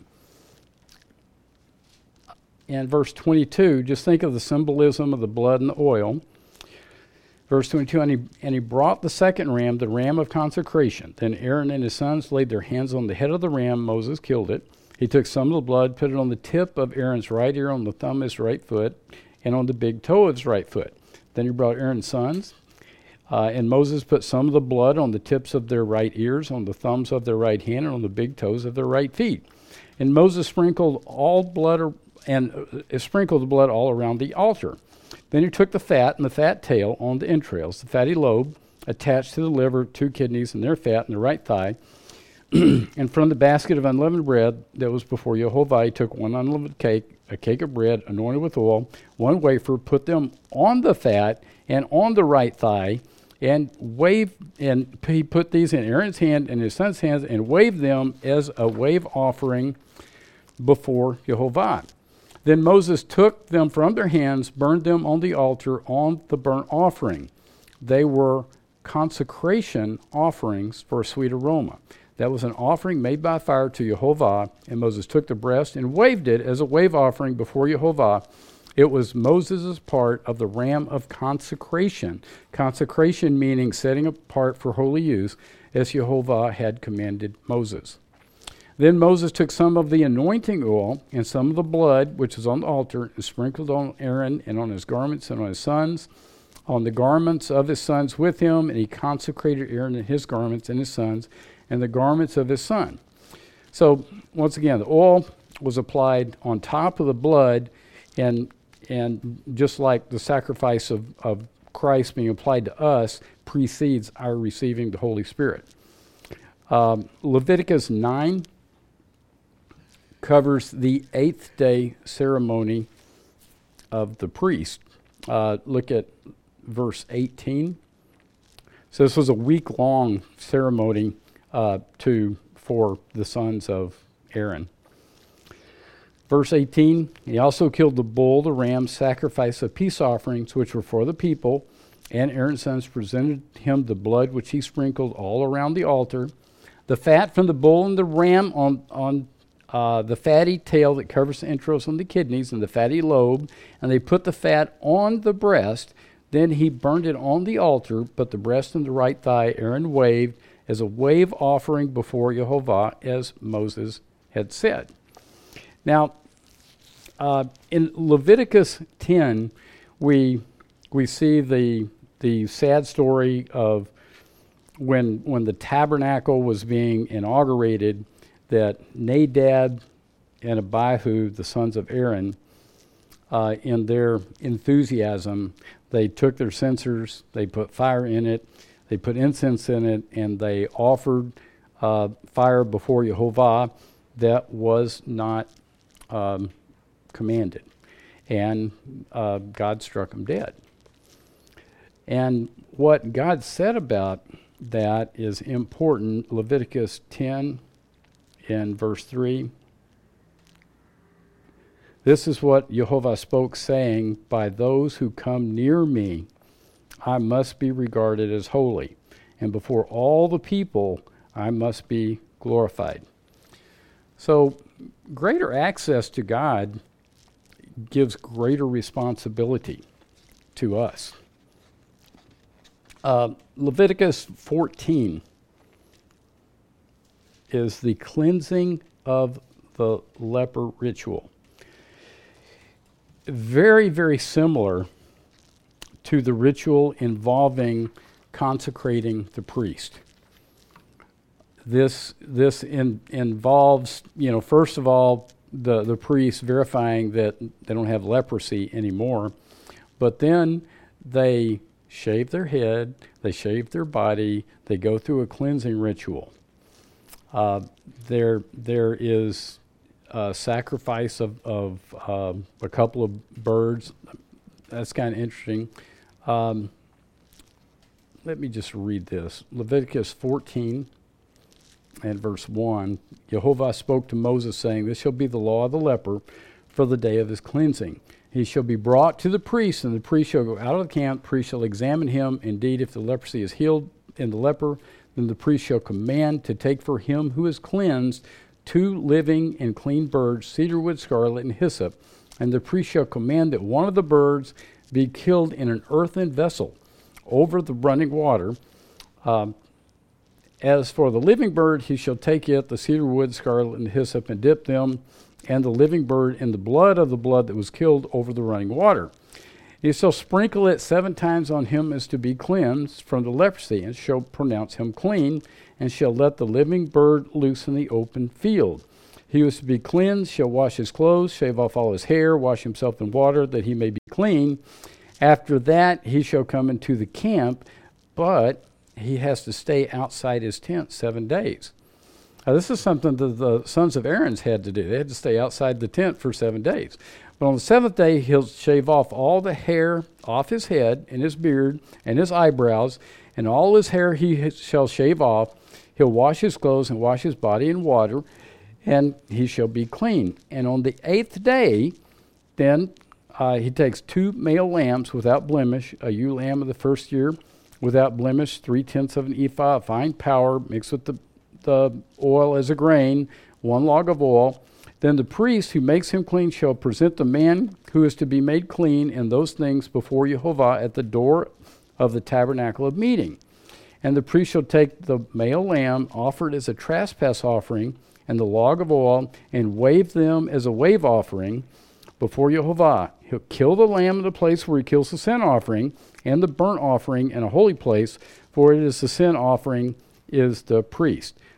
And verse 22, just think of the symbolism of the blood and the oil. Verse 22, and he brought the second ram, the ram of consecration. Then Aaron and his sons laid their hands on the head of the ram. Moses killed it. He took some of the blood, put it on the tip of Aaron's right ear, on the thumb of his right foot, and on the big toe of his right foot. Then he brought Aaron's sons, and Moses put some of the blood on the tips of their right ears, on the thumbs of their right hand, and on the big toes of their right feet. And Moses sprinkled sprinkled the blood all around the altar. Then he took the fat and the fat tail on the entrails, the fatty lobe attached to the liver, 2 kidneys and their fat in the right thigh. And from the basket of unleavened bread that was before Jehovah, he took 1 unleavened cake, a cake of bread anointed with oil, 1 wafer, put them on the fat and on the right thigh, and he put these in Aaron's hand and his son's hands and waved them as a wave offering before Jehovah. Then Moses took them from their hands, burned them on the altar on the burnt offering. They were consecration offerings for a sweet aroma. That was an offering made by fire to Jehovah, and Moses took the breast and waved it as a wave offering before Jehovah. It was Moses' part of the ram of consecration. Consecration meaning setting apart for holy use, as Jehovah had commanded Moses. Then Moses took some of the anointing oil and some of the blood, which was on the altar, and sprinkled on Aaron and on his garments and on his sons, on the garments of his sons with him, and he consecrated Aaron and his garments and his sons, and the garments of his son. So once again, the oil was applied on top of the blood, and just like the sacrifice of Christ being applied to us precedes our receiving the Holy Spirit. Leviticus 9 covers the 8th day ceremony of the priest. Look at verse 18. So this was a week-long ceremony for the sons of Aaron. Verse 18, he also killed the bull, the ram, sacrifice of peace offerings, which were for the people, and Aaron's sons presented him the blood which he sprinkled all around the altar. The fat from the bull and the ram on the fatty tail that covers the entrails and the kidneys and the fatty lobe, and they put the fat on the breast. Then he burned it on the altar, but the breast and the right thigh Aaron waved as a wave offering before Jehovah, as Moses had said. Now, in Leviticus 10, we see the sad story of when the tabernacle was being inaugurated, that Nadab and Abihu, the sons of Aaron, in their enthusiasm, they took their censers, they put fire in it, they put incense in it, and they offered fire before Jehovah that was not commanded. And God struck them dead. And what God said about that is important. Leviticus 10 in verse 3. This is what Jehovah spoke, saying, by those who come near me, I must be regarded as holy, and before all the people, I must be glorified. So, greater access to God gives greater responsibility to us. Leviticus 14 is the cleansing of the leper ritual. Very, very similar to the ritual involving consecrating the priest. This involves, first of all, the priest verifying that they don't have leprosy anymore, but then they shave their head, they shave their body, they go through a cleansing ritual. There is a sacrifice of a couple of birds. That's kind of interesting. Let me just read this. Leviticus 14 and verse 1. Jehovah spoke to Moses, saying, this shall be the law of the leper for the day of his cleansing. He shall be brought to the priest, and the priest shall go out of the camp. The priest shall examine him. Indeed, if the leprosy is healed in the leper, then the priest shall command to take for him who is cleansed 2 living and clean birds, cedarwood, scarlet, and hyssop. And the priest shall command that one of the birds be killed in an earthen vessel over the running water. As for the living bird, he shall take it, the cedarwood, scarlet, and hyssop, and dip them and the living bird in the blood of the blood that was killed over the running water. He shall sprinkle it 7 times on him as to be cleansed from the leprosy, and shall pronounce him clean, and shall let the living bird loose in the open field. He who is to be cleansed shall wash his clothes, shave off all his hair, wash himself in water, that he may be clean. After that he shall come into the camp, but he has to stay outside his tent 7 days. Now, this is something that the sons of Aaron had to do. They had to stay outside the tent for 7 days. But on the 7th day, he'll shave off all the hair off his head and his beard and his eyebrows, and all his hair he shall shave off. He'll wash his clothes and wash his body in water, and he shall be clean. And on the 8th day, then he takes 2 male lambs without blemish, a ewe lamb of the first year without blemish, 3/10 of an ephah of fine flour mixed with the oil as a grain, 1 log of oil. Then the priest who makes him clean shall present the man who is to be made clean in those things before Jehovah at the door of the tabernacle of meeting. And the priest shall take the male lamb offered as a trespass offering and the log of oil and wave them as a wave offering before Jehovah. He'll kill the lamb in the place where he kills the sin offering and the burnt offering in a holy place, for it is the sin offering is the priest.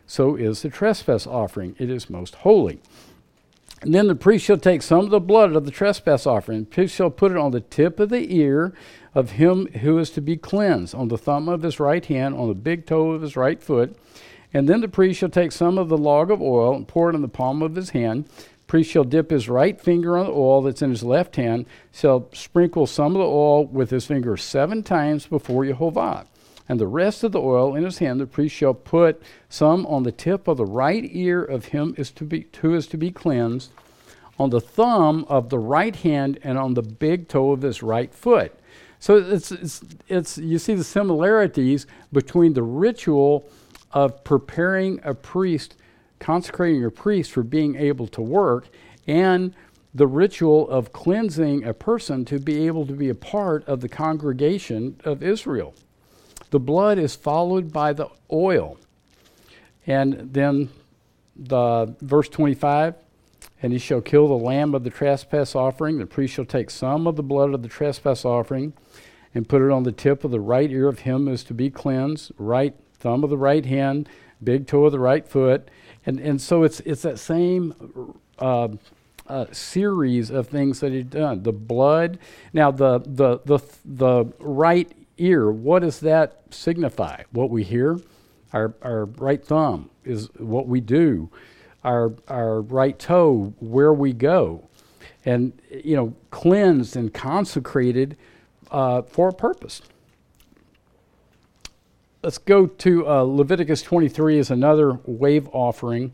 so is the trespass offering. It is most holy. And then the priest shall take some of the blood of the trespass offering. The priest shall put it on the tip of the ear of him who is to be cleansed, on the thumb of his right hand, on the big toe of his right foot. And then the priest shall take some of the log of oil and pour it in the palm of his hand. The priest shall dip his right finger on the oil that's in his left hand, shall sprinkle some of the oil with his finger 7 times before Yehovah. And the rest of the oil in his hand, the priest shall put some on the tip of the right ear of him who is to be cleansed, on the thumb of the right hand, and on the big toe of his right foot. So it's you see the similarities between the ritual of preparing a priest, consecrating a priest for being able to work, and the ritual of cleansing a person to be able to be a part of the congregation of Israel. The blood is followed by the oil. And then the verse 25, and he shall kill the lamb of the trespass offering. The priest shall take some of the blood of the trespass offering and put it on the tip of the right ear of him who is to be cleansed, right thumb of the right hand, big toe of the right foot. And so it's that same series of things that he'd done. The blood. Now the right ear, what does that signify? What we hear? Our right thumb is what we do. Our right toe, where we go. And, cleansed and consecrated for a purpose. Let's go to Leviticus 23 is another wave offering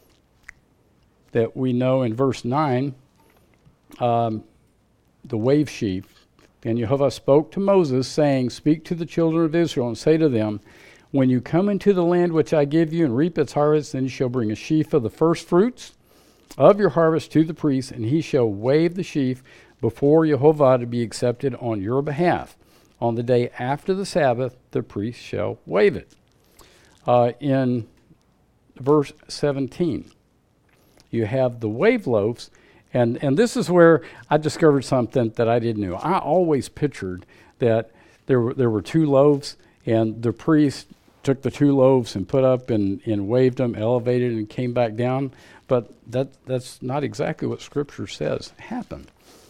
that we know in verse 9, the wave sheaf. And Jehovah spoke to Moses, saying, Speak to the children of Israel, and say to them, When you come into the land which I give you, and reap its harvest, then you shall bring a sheaf of the first fruits of your harvest to the priest, and he shall wave the sheaf before Jehovah to be accepted on your behalf. On the day after the Sabbath, the priest shall wave it. In verse 17, you have the wave loaves. And this is where I discovered something that I didn't know. I always pictured that there were 2 loaves, and the priest took the 2 loaves and put up and waved them, elevated, and came back down. But that's not exactly what Scripture says happened.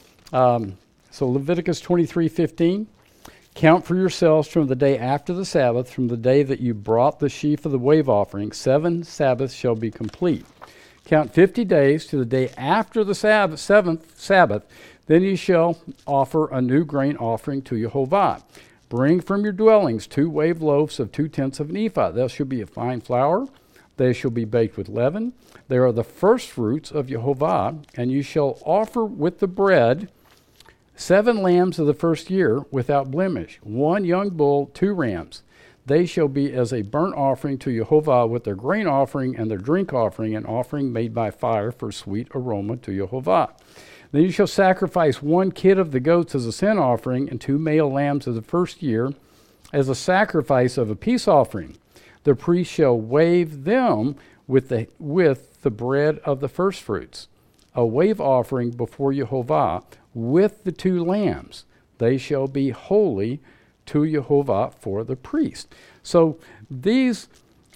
So Leviticus 23:15, count for yourselves from the day after the Sabbath, from the day that you brought the sheaf of the wave offering, 7 Sabbaths shall be complete. Count 50 days to the day after the 7th Sabbath. Then you shall offer a new grain offering to Jehovah. Bring from your dwellings 2 wave loaves of 2/10 of an ephah. They shall be of fine flour. They shall be baked with leaven. They are the first fruits of Jehovah. And you shall offer with the bread 7 lambs of the first year without blemish, 1 young bull, 2 rams. They shall be as a burnt offering to Jehovah with their grain offering and their drink offering, an offering made by fire for sweet aroma to Jehovah. Then you shall sacrifice 1 kid of the goats as a sin offering, and 2 male lambs of the first year as a sacrifice of a peace offering. The priest shall wave them with the bread of the firstfruits, a wave offering before Jehovah with the 2 lambs. They shall be holy to Jehovah for the priest. So these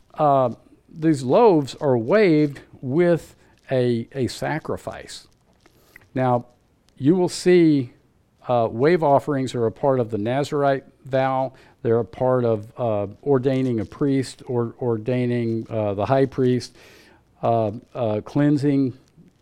loaves are waved with a sacrifice. Now, you will see wave offerings are a part of the Nazirite vow. They're a part of ordaining a priest or ordaining the high priest, cleansing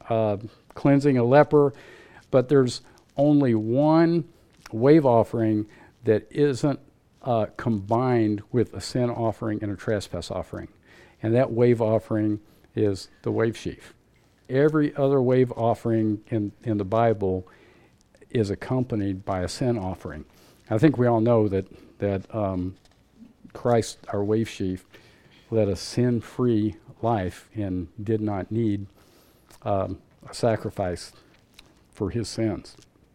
a leper. But there's only one wave offering that isn't combined with a sin offering and a trespass offering. And that wave offering is the wave sheaf. Every other wave offering in the Bible is accompanied by a sin offering. I think we all know that Christ, our wave sheaf, led a sin-free life and did not need a sacrifice for his sins.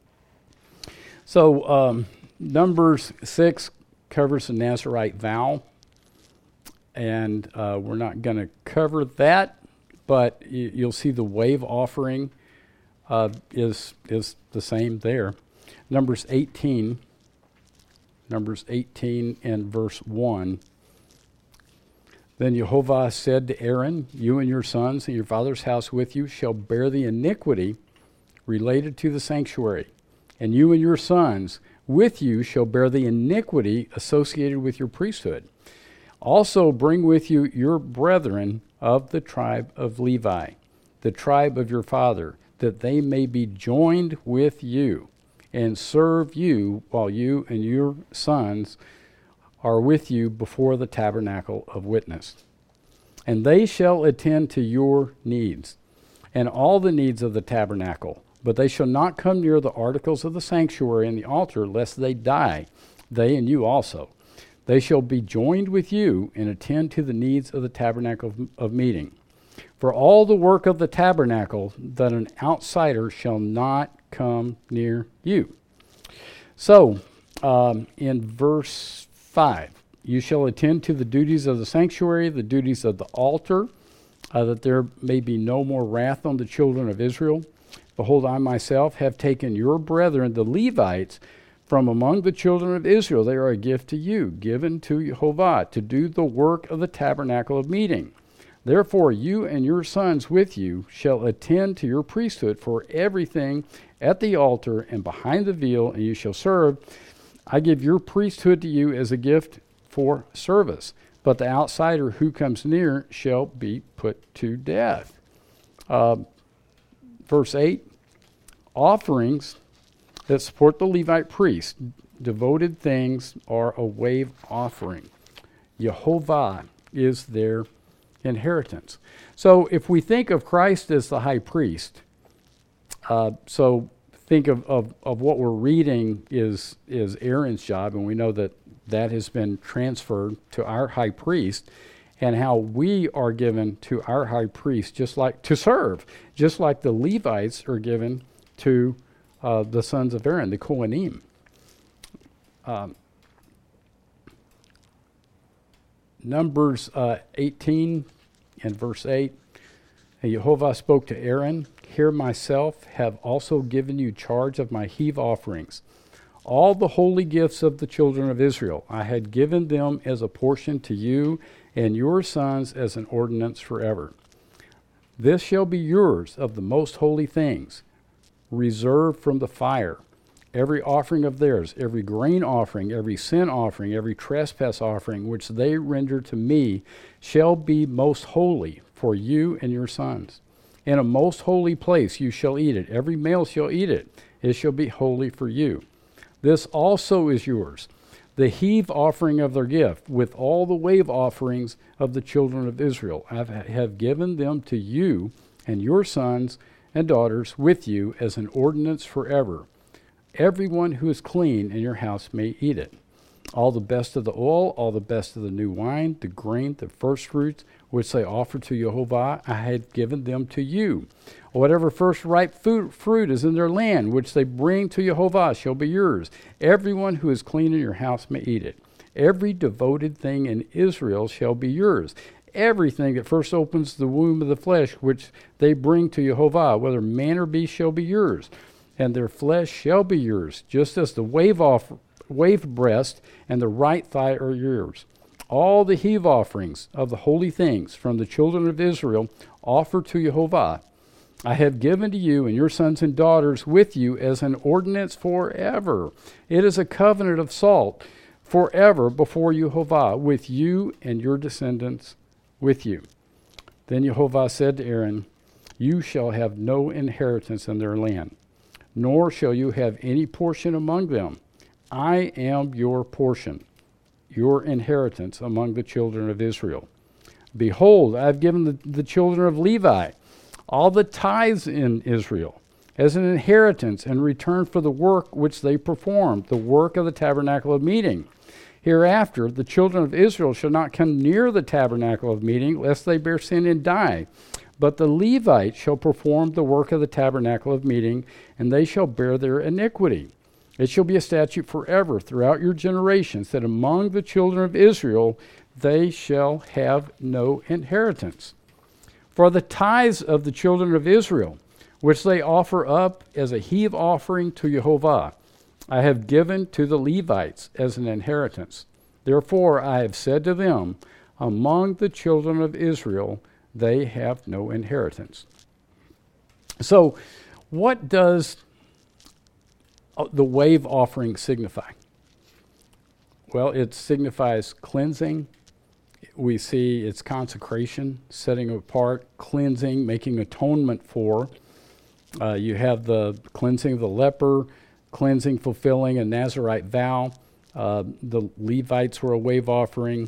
So Numbers 6 covers the Nazirite vow, and we're not going to cover that, but you'll see the wave offering is the same there. Numbers 18 and verse 1. Then Jehovah said to Aaron, you and your sons and your father's house with you shall bear the iniquity related to the sanctuary. And you and your sons with you shall bear the iniquity associated with your priesthood. Also bring with you your brethren of the tribe of Levi, the tribe of your father, that they may be joined with you and serve you while you and your sons are with you before the tabernacle of witness. And they shall attend to your needs and all the needs of the tabernacle, but they shall not come near the articles of the sanctuary and the altar, lest they die, they and you also. They shall be joined with you and attend to the needs of the tabernacle of meeting. For all the work of the tabernacle, that an outsider shall not come near you. So, in verse 5, you shall attend to the duties of the sanctuary, the duties of the altar, that there may be no more wrath on the children of Israel. Behold, I myself have taken your brethren, the Levites, from among the children of Israel. They are a gift to you, given to Jehovah, to do the work of the tabernacle of meeting. Therefore, you and your sons with you shall attend to your priesthood for everything at the altar and behind the veil, and you shall serve. I give your priesthood to you as a gift for service, but the outsider who comes near shall be put to death. Verse 8, offerings that support the Levite priest, devoted things are a wave offering. Jehovah is their inheritance. So if we think of Christ as the high priest, so think of what we're reading is Aaron's job, and we know that has been transferred to our high priest, and how we are given to our high priest just like the Levites are given to the sons of Aaron, the Kohanim. Numbers 18 and verse 8, and Jehovah spoke to Aaron, here myself have also given you charge of my heave offerings. All the holy gifts of the children of Israel, I had given them as a portion to you and your sons as an ordinance forever. This shall be yours of the most holy things, reserved from the fire. Every offering of theirs, every grain offering, every sin offering, every trespass offering, which they render to me, shall be most holy for you and your sons. In a most holy place you shall eat it. Every male shall eat it. It shall be holy for you. This also is yours, the heave offering of their gift, with all the wave offerings of the children of Israel. I have given them to you and your sons and daughters with you as an ordinance forever. Everyone who is clean in your house may eat it. All the best of the oil, all the best of the new wine, the grain, the first fruits, which they offer to Jehovah, I had given them to you. Whatever first ripe fruit is in their land, which they bring to Jehovah, shall be yours. Everyone who is clean in your house may eat it. Every devoted thing in Israel shall be yours. Everything that first opens the womb of the flesh, which they bring to Jehovah, whether man or beast, shall be yours. And their flesh shall be yours, just as the wave breast and the right thigh are yours. All the heave offerings of the holy things from the children of Israel offer to Jehovah. I have given to you and your sons and daughters with you as an ordinance forever. It is a covenant of salt forever before Jehovah, with you and your descendants with you. Then Jehovah said to Aaron, you shall have no inheritance in their land, nor shall you have any portion among them. I am your portion, your inheritance among the children of Israel. Behold, I have given the children of Levi all the tithes in Israel as an inheritance in return for the work which they performed, the work of the tabernacle of meeting. Hereafter, the children of Israel shall not come near the tabernacle of meeting, lest they bear sin and die. But the Levites shall perform the work of the tabernacle of meeting, and they shall bear their iniquity. It shall be a statute forever throughout your generations, that among the children of Israel they shall have no inheritance. For the tithes of the children of Israel, which they offer up as a heave offering to Jehovah, I have given to the Levites as an inheritance. Therefore I have said to them, among the children of Israel, they have no inheritance. So, what does the wave offering signify? Well, it signifies cleansing. We see its consecration, setting apart, cleansing, making atonement for. You have the cleansing of the leper, cleansing, fulfilling a Nazirite vow. The Levites were a wave offering.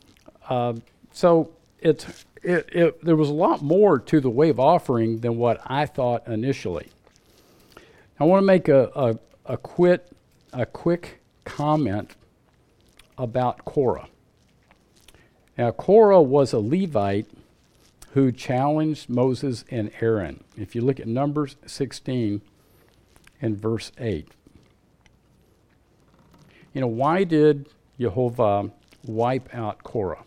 So there was a lot more to the wave offering than what I thought initially. I want to make a quick comment about Korah. Now, Korah was a Levite who challenged Moses and Aaron. If you look at Numbers 16 and verse 8. Why did Jehovah wipe out Korah?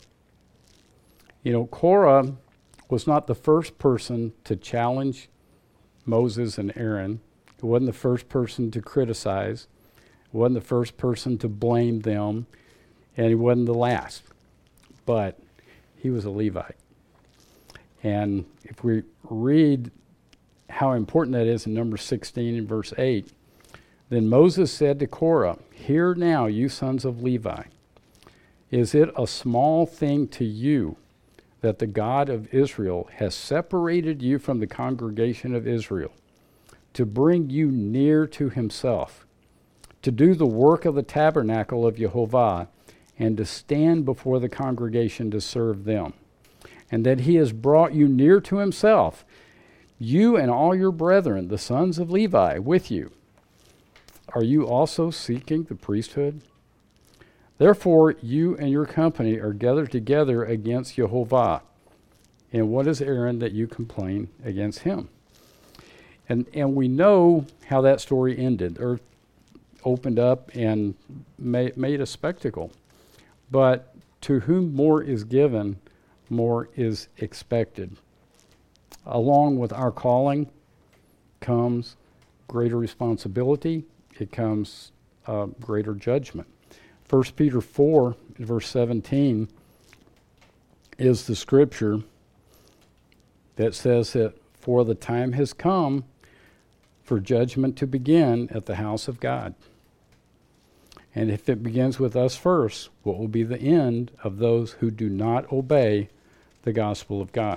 Korah was not the first person to challenge Moses and Aaron. He wasn't the first person to criticize. He wasn't the first person to blame them. And he wasn't the last. But he was a Levite. And if we read how important that is in Numbers 16 and verse 8, then Moses said to Korah, "Hear now, you sons of Levi, is it a small thing to you that the God of Israel has separated you from the congregation of Israel to bring you near to himself, to do the work of the tabernacle of Jehovah, and to stand before the congregation to serve them, and that he has brought you near to himself, you and all your brethren, the sons of Levi, with you? Are you also seeking the priesthood? Therefore, you and your company are gathered together against Jehovah. And what is Aaron that you complain against him?" And we know how that story ended. The earth opened up and made a spectacle. But to whom more is given, more is expected. Along with our calling comes greater responsibility. It comes greater judgment. 1 Peter 4, verse 17, is the scripture that says that for the time has come for judgment to begin at the house of God. And if it begins with us first, what will be the end of those who do not obey the gospel of God?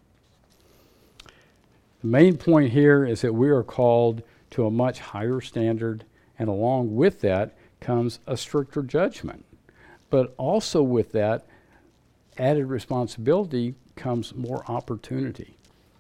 The main point here is that we are called to a much higher standard, and along with that comes a stricter judgment. But also with that added responsibility comes more opportunity.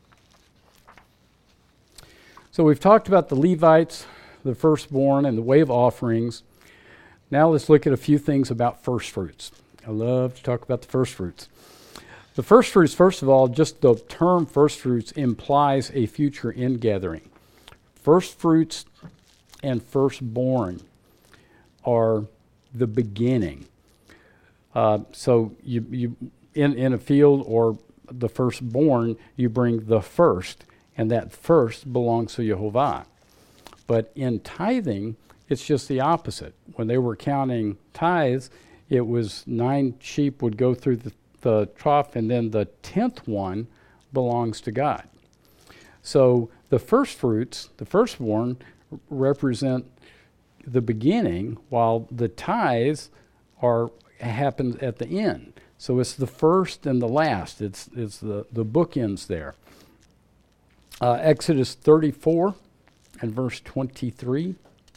So we've talked about the Levites, the firstborn, and the wave offerings. Now let's look at a few things about first fruits. I love to talk about the first fruits. The first fruits, first of all, just the term first fruits implies a future ingathering. First fruits and firstborn are the beginning. So you in a field or the firstborn, you bring the first, and that first belongs to Jehovah. But in tithing, it's just the opposite. When they were counting tithes, it was 9 sheep would go through the trough, and then the 10th one belongs to God. So the first fruits, the firstborn, represent the beginning, while the tithes happen at the end. So it's the first and the last. It's the bookends there. Exodus 34 and verse 23.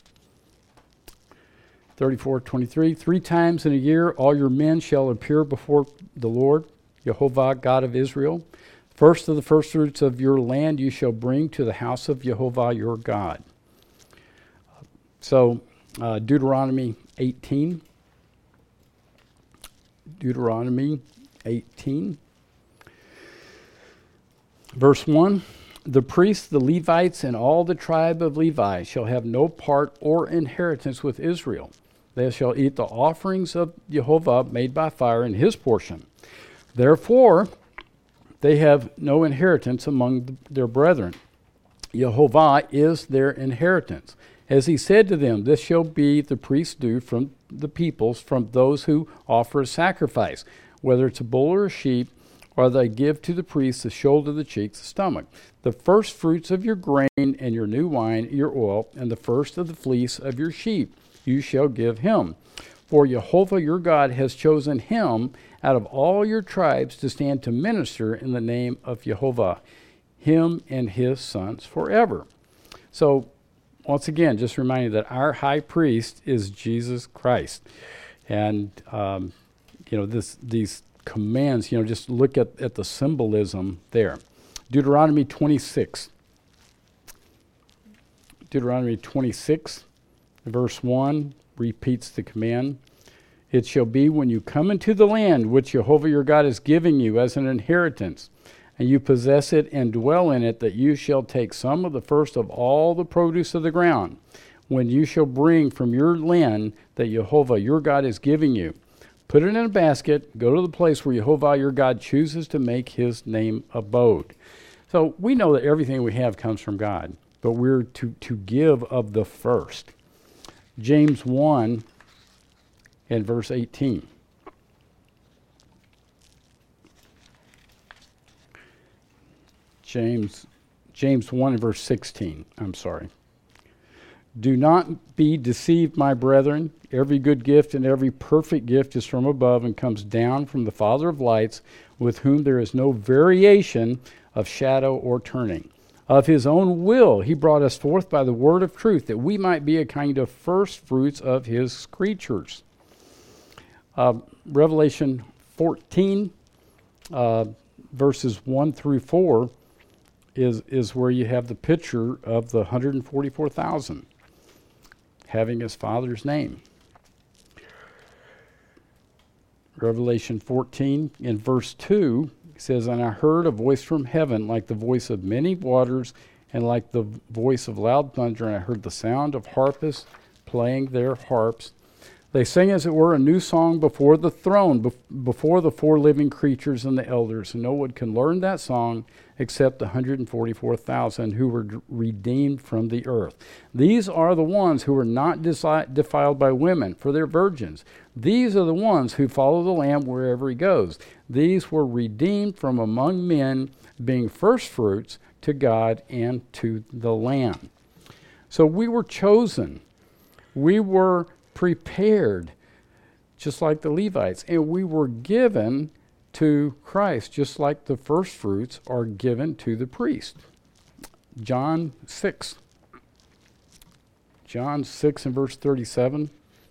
34:23. 3 times in a year all your men shall appear before the Lord, Jehovah, God of Israel. First of the firstfruits of your land you shall bring to the house of Jehovah your God. So Deuteronomy 18. Deuteronomy 18. Verse 1. The priests, the Levites, and all the tribe of Levi shall have no part or inheritance with Israel. They shall eat the offerings of Jehovah made by fire in his portion. Therefore, they have no inheritance among their brethren. Jehovah is their inheritance. As he said to them, this shall be the priest's due from the peoples, from those who offer a sacrifice. whether it's a bull or a sheep, or they give to the priest the shoulder, the cheeks, the stomach. The first fruits of your grain and your new wine, your oil, and the first of the fleece of your sheep, you shall give him. For Jehovah your God has chosen him out of all your tribes to stand to minister in the name of Jehovah, him and his sons forever. So, once again, just reminding that our high priest is Jesus Christ. And, these commands, just look at the symbolism there. Deuteronomy 26. Deuteronomy 26, verse 1, repeats the command. It shall be when you come into the land which Jehovah your God is giving you as an inheritance, and you possess it and dwell in it, that you shall take some of the first of all the produce of the ground, when you shall bring from your land that Jehovah your God is giving you. Put it in a basket, go to the place where Jehovah your God chooses to make his name abode. So we know that everything we have comes from God, but we're to give of the first. James 1 and verse 18. James 1 and verse 16. I'm sorry. Do not be deceived, my brethren. Every good gift and every perfect gift is from above and comes down from the Father of lights, with whom there is no variation of shadow or turning. Of his own will he brought us forth by the word of truth, that we might be a kind of first fruits of his creatures. Revelation 14, verses 1 through 4, is where you have the picture of the 144,000 having his Father's name. Revelation 14 in verse 2 says, And I heard a voice from heaven like the voice of many waters and like the voice of loud thunder, and I heard the sound of harpists playing their harps. They sang as it were a new song before the throne, before the four living creatures and the elders. And no one can learn that song except the 144,000 who were redeemed from the earth. These are the ones who were not defiled by women, for they're virgins. These are the ones who follow the Lamb wherever he goes. These were redeemed from among men, being firstfruits to God and to the Lamb. So we were chosen. We were prepared, just like the Levites, and we were given to Christ, just like the first fruits are given to the priest. John 6 and verse 37.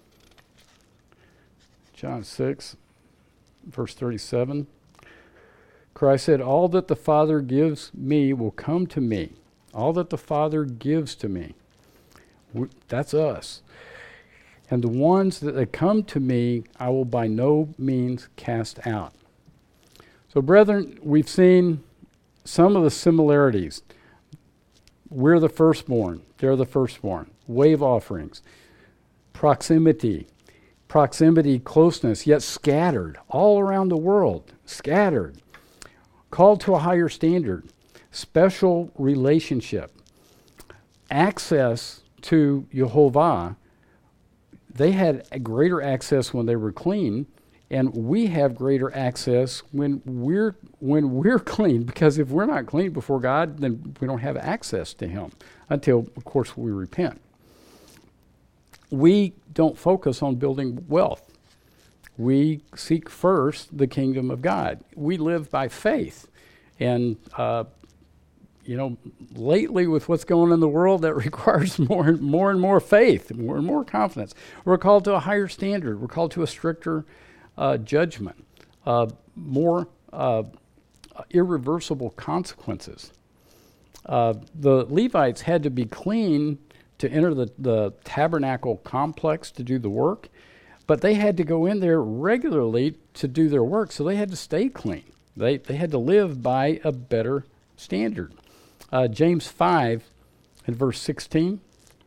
John 6, verse 37. Christ said, All that the Father gives me will come to me. All that the Father gives to me. That's us. And the ones that come to me, I will by no means cast out. So, brethren, we've seen some of the similarities. We're the firstborn. They're the firstborn. Wave offerings. Proximity, closeness, yet scattered all around the world. Scattered. Called to a higher standard. Special relationship. Access to Jehovah. They had a greater access when they were clean, and we have greater access when we're clean, because if we're not clean before God, then we don't have access to him until, of course, we repent. We don't focus on building wealth. We seek first the kingdom of God. We live by faith. And, lately with what's going on in the world, that requires more and more faith, more and more confidence. We're called to a higher standard. We're called to a stricter judgment, more irreversible consequences. The Levites had to be clean to enter the tabernacle complex to do the work, but they had to go in there regularly to do their work, so they had to stay clean. They had to live by a better standard. James 5 and verse 16.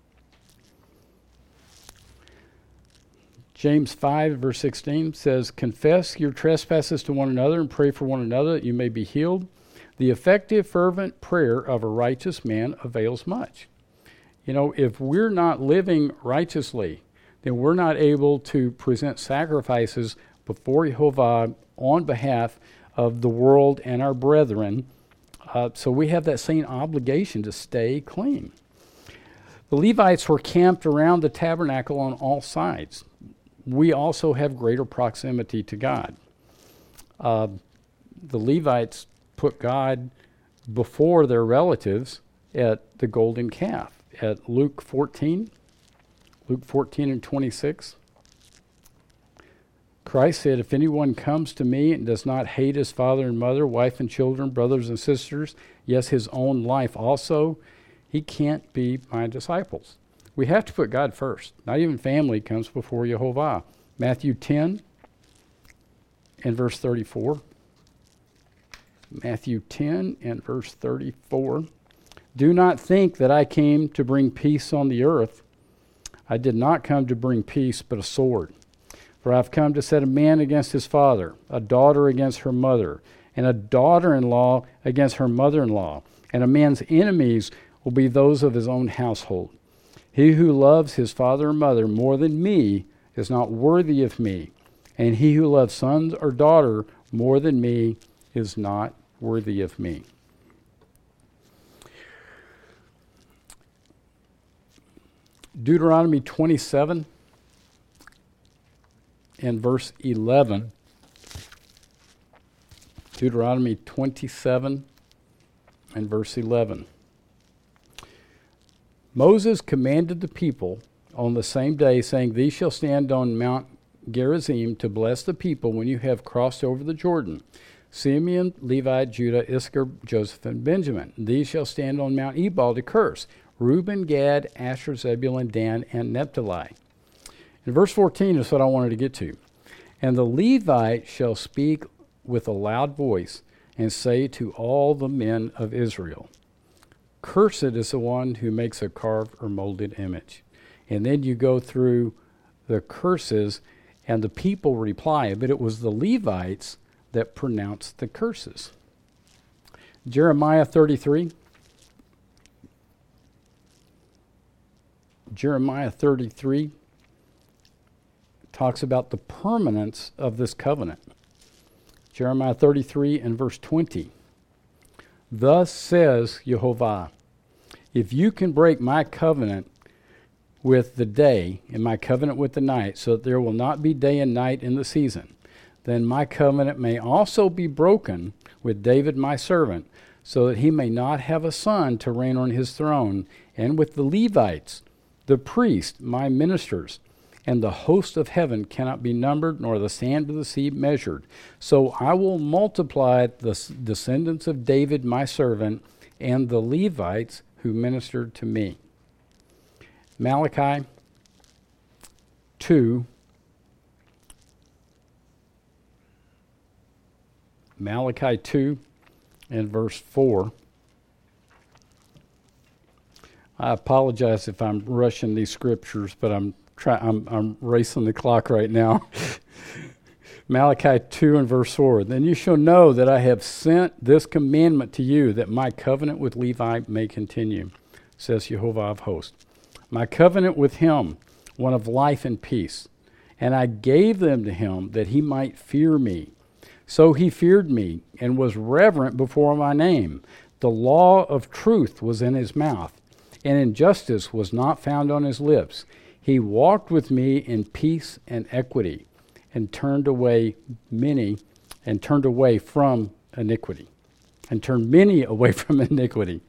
James 5 verse 16 says, Confess your trespasses to one another and pray for one another that you may be healed. The effective, fervent prayer of a righteous man avails much. If we're not living righteously, then we're not able to present sacrifices before Jehovah on behalf of the world and our brethren. So we have that same obligation to stay clean. The Levites were camped around the tabernacle on all sides. We also have greater proximity to God. The Levites put God before their relatives at the golden calf. At Luke 14 and 26, Christ said, if anyone comes to me and does not hate his father and mother, wife and children, brothers and sisters, yes, his own life also, he can't be my disciples. We have to put God first. Not even family comes before Jehovah. Matthew 10 and verse 34. Matthew 10 and verse 34. Do not think that I came to bring peace on the earth. I did not come to bring peace, but a sword. For I have come to set a man against his father, a daughter against her mother, and a daughter-in-law against her mother-in-law. And a man's enemies will be those of his own household. He who loves his father or mother more than me is not worthy of me. And he who loves son or daughter more than me is not worthy of me. Deuteronomy 27 and verse 11. Deuteronomy 27 and verse 11. Moses commanded the people on the same day, saying, These shall stand on Mount Gerizim to bless the people when you have crossed over the Jordan. Simeon, Levi, Judah, Issachar, Joseph, and Benjamin. These shall stand on Mount Ebal to curse. Reuben, Gad, Asher, Zebulun, Dan, and Naphtali. In verse 14 is what I wanted to get to. And the Levite shall speak with a loud voice and say to all the men of Israel, Cursed is the one who makes a carved or molded image. And then you go through the curses, and the people reply, but it was the Levites that pronounced the curses. Jeremiah 33. Jeremiah 33 talks about the permanence of this covenant. Jeremiah 33 and verse 20. Thus says Jehovah, if you can break my covenant with the day and my covenant with the night, so that there will not be day and night in the season, then my covenant may also be broken with David my servant, so that he may not have a son to reign on his throne, and with the Levites, the priests, my ministers, and the host of heaven cannot be numbered, nor the sand of the sea measured. So I will multiply the descendants of David my servant, and the Levites who ministered to me. Malachi 2. Malachi 2 and verse 4. I apologize if I'm rushing these scriptures, but I'm racing the clock right now. Malachi 2 and verse 4. Then you shall know that I have sent this commandment to you, that my covenant with Levi may continue, says Jehovah of hosts. My covenant with him, one of life and peace. And I gave them to him that he might fear me. So he feared me and was reverent before my name. The law of truth was in his mouth, and injustice was not found on his lips. He walked with me in peace and equity, and turned away from iniquity. And turned many away from iniquity.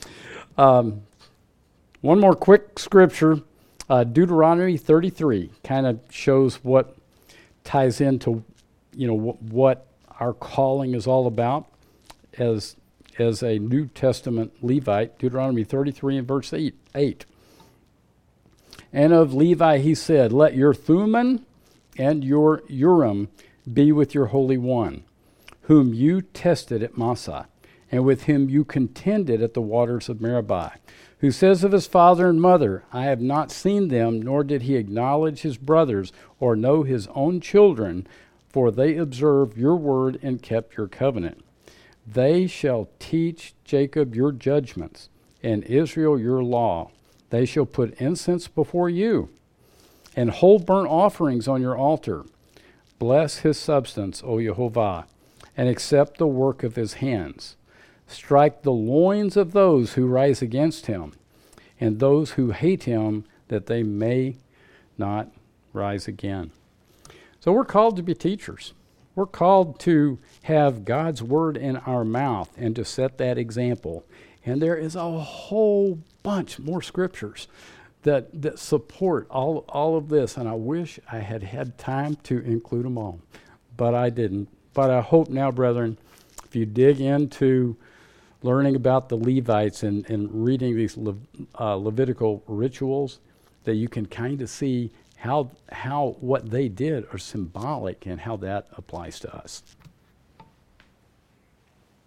One more quick scripture, Deuteronomy 33, kind of shows what ties into, what our calling is all about as a New Testament Levite. Deuteronomy 33 and verse 8. And of Levi he said, let your Thummim and your Urim be with your Holy One, whom you tested at Massah, and with him you contended at the waters of Meribah, who says of his father and mother, I have not seen them, nor did he acknowledge his brothers, or know his own children, for they observed your word and kept your covenant. They shall teach Jacob your judgments, and Israel your law. They shall put incense before you, and whole burnt offerings on your altar. Bless his substance, O Yehovah, and accept the work of his hands. Strike the loins of those who rise against him, and those who hate him, that they may not rise again. So we're called to be teachers. We're called to have God's word in our mouth and to set that example. And there is a whole bunch more scriptures that support all of this, and I wish I had had time to include them all, but I didn't. But I hope now, brethren, if you dig into learning about the Levites and reading these Levitical rituals, that you can kind of see how what they did are symbolic and how that applies to us.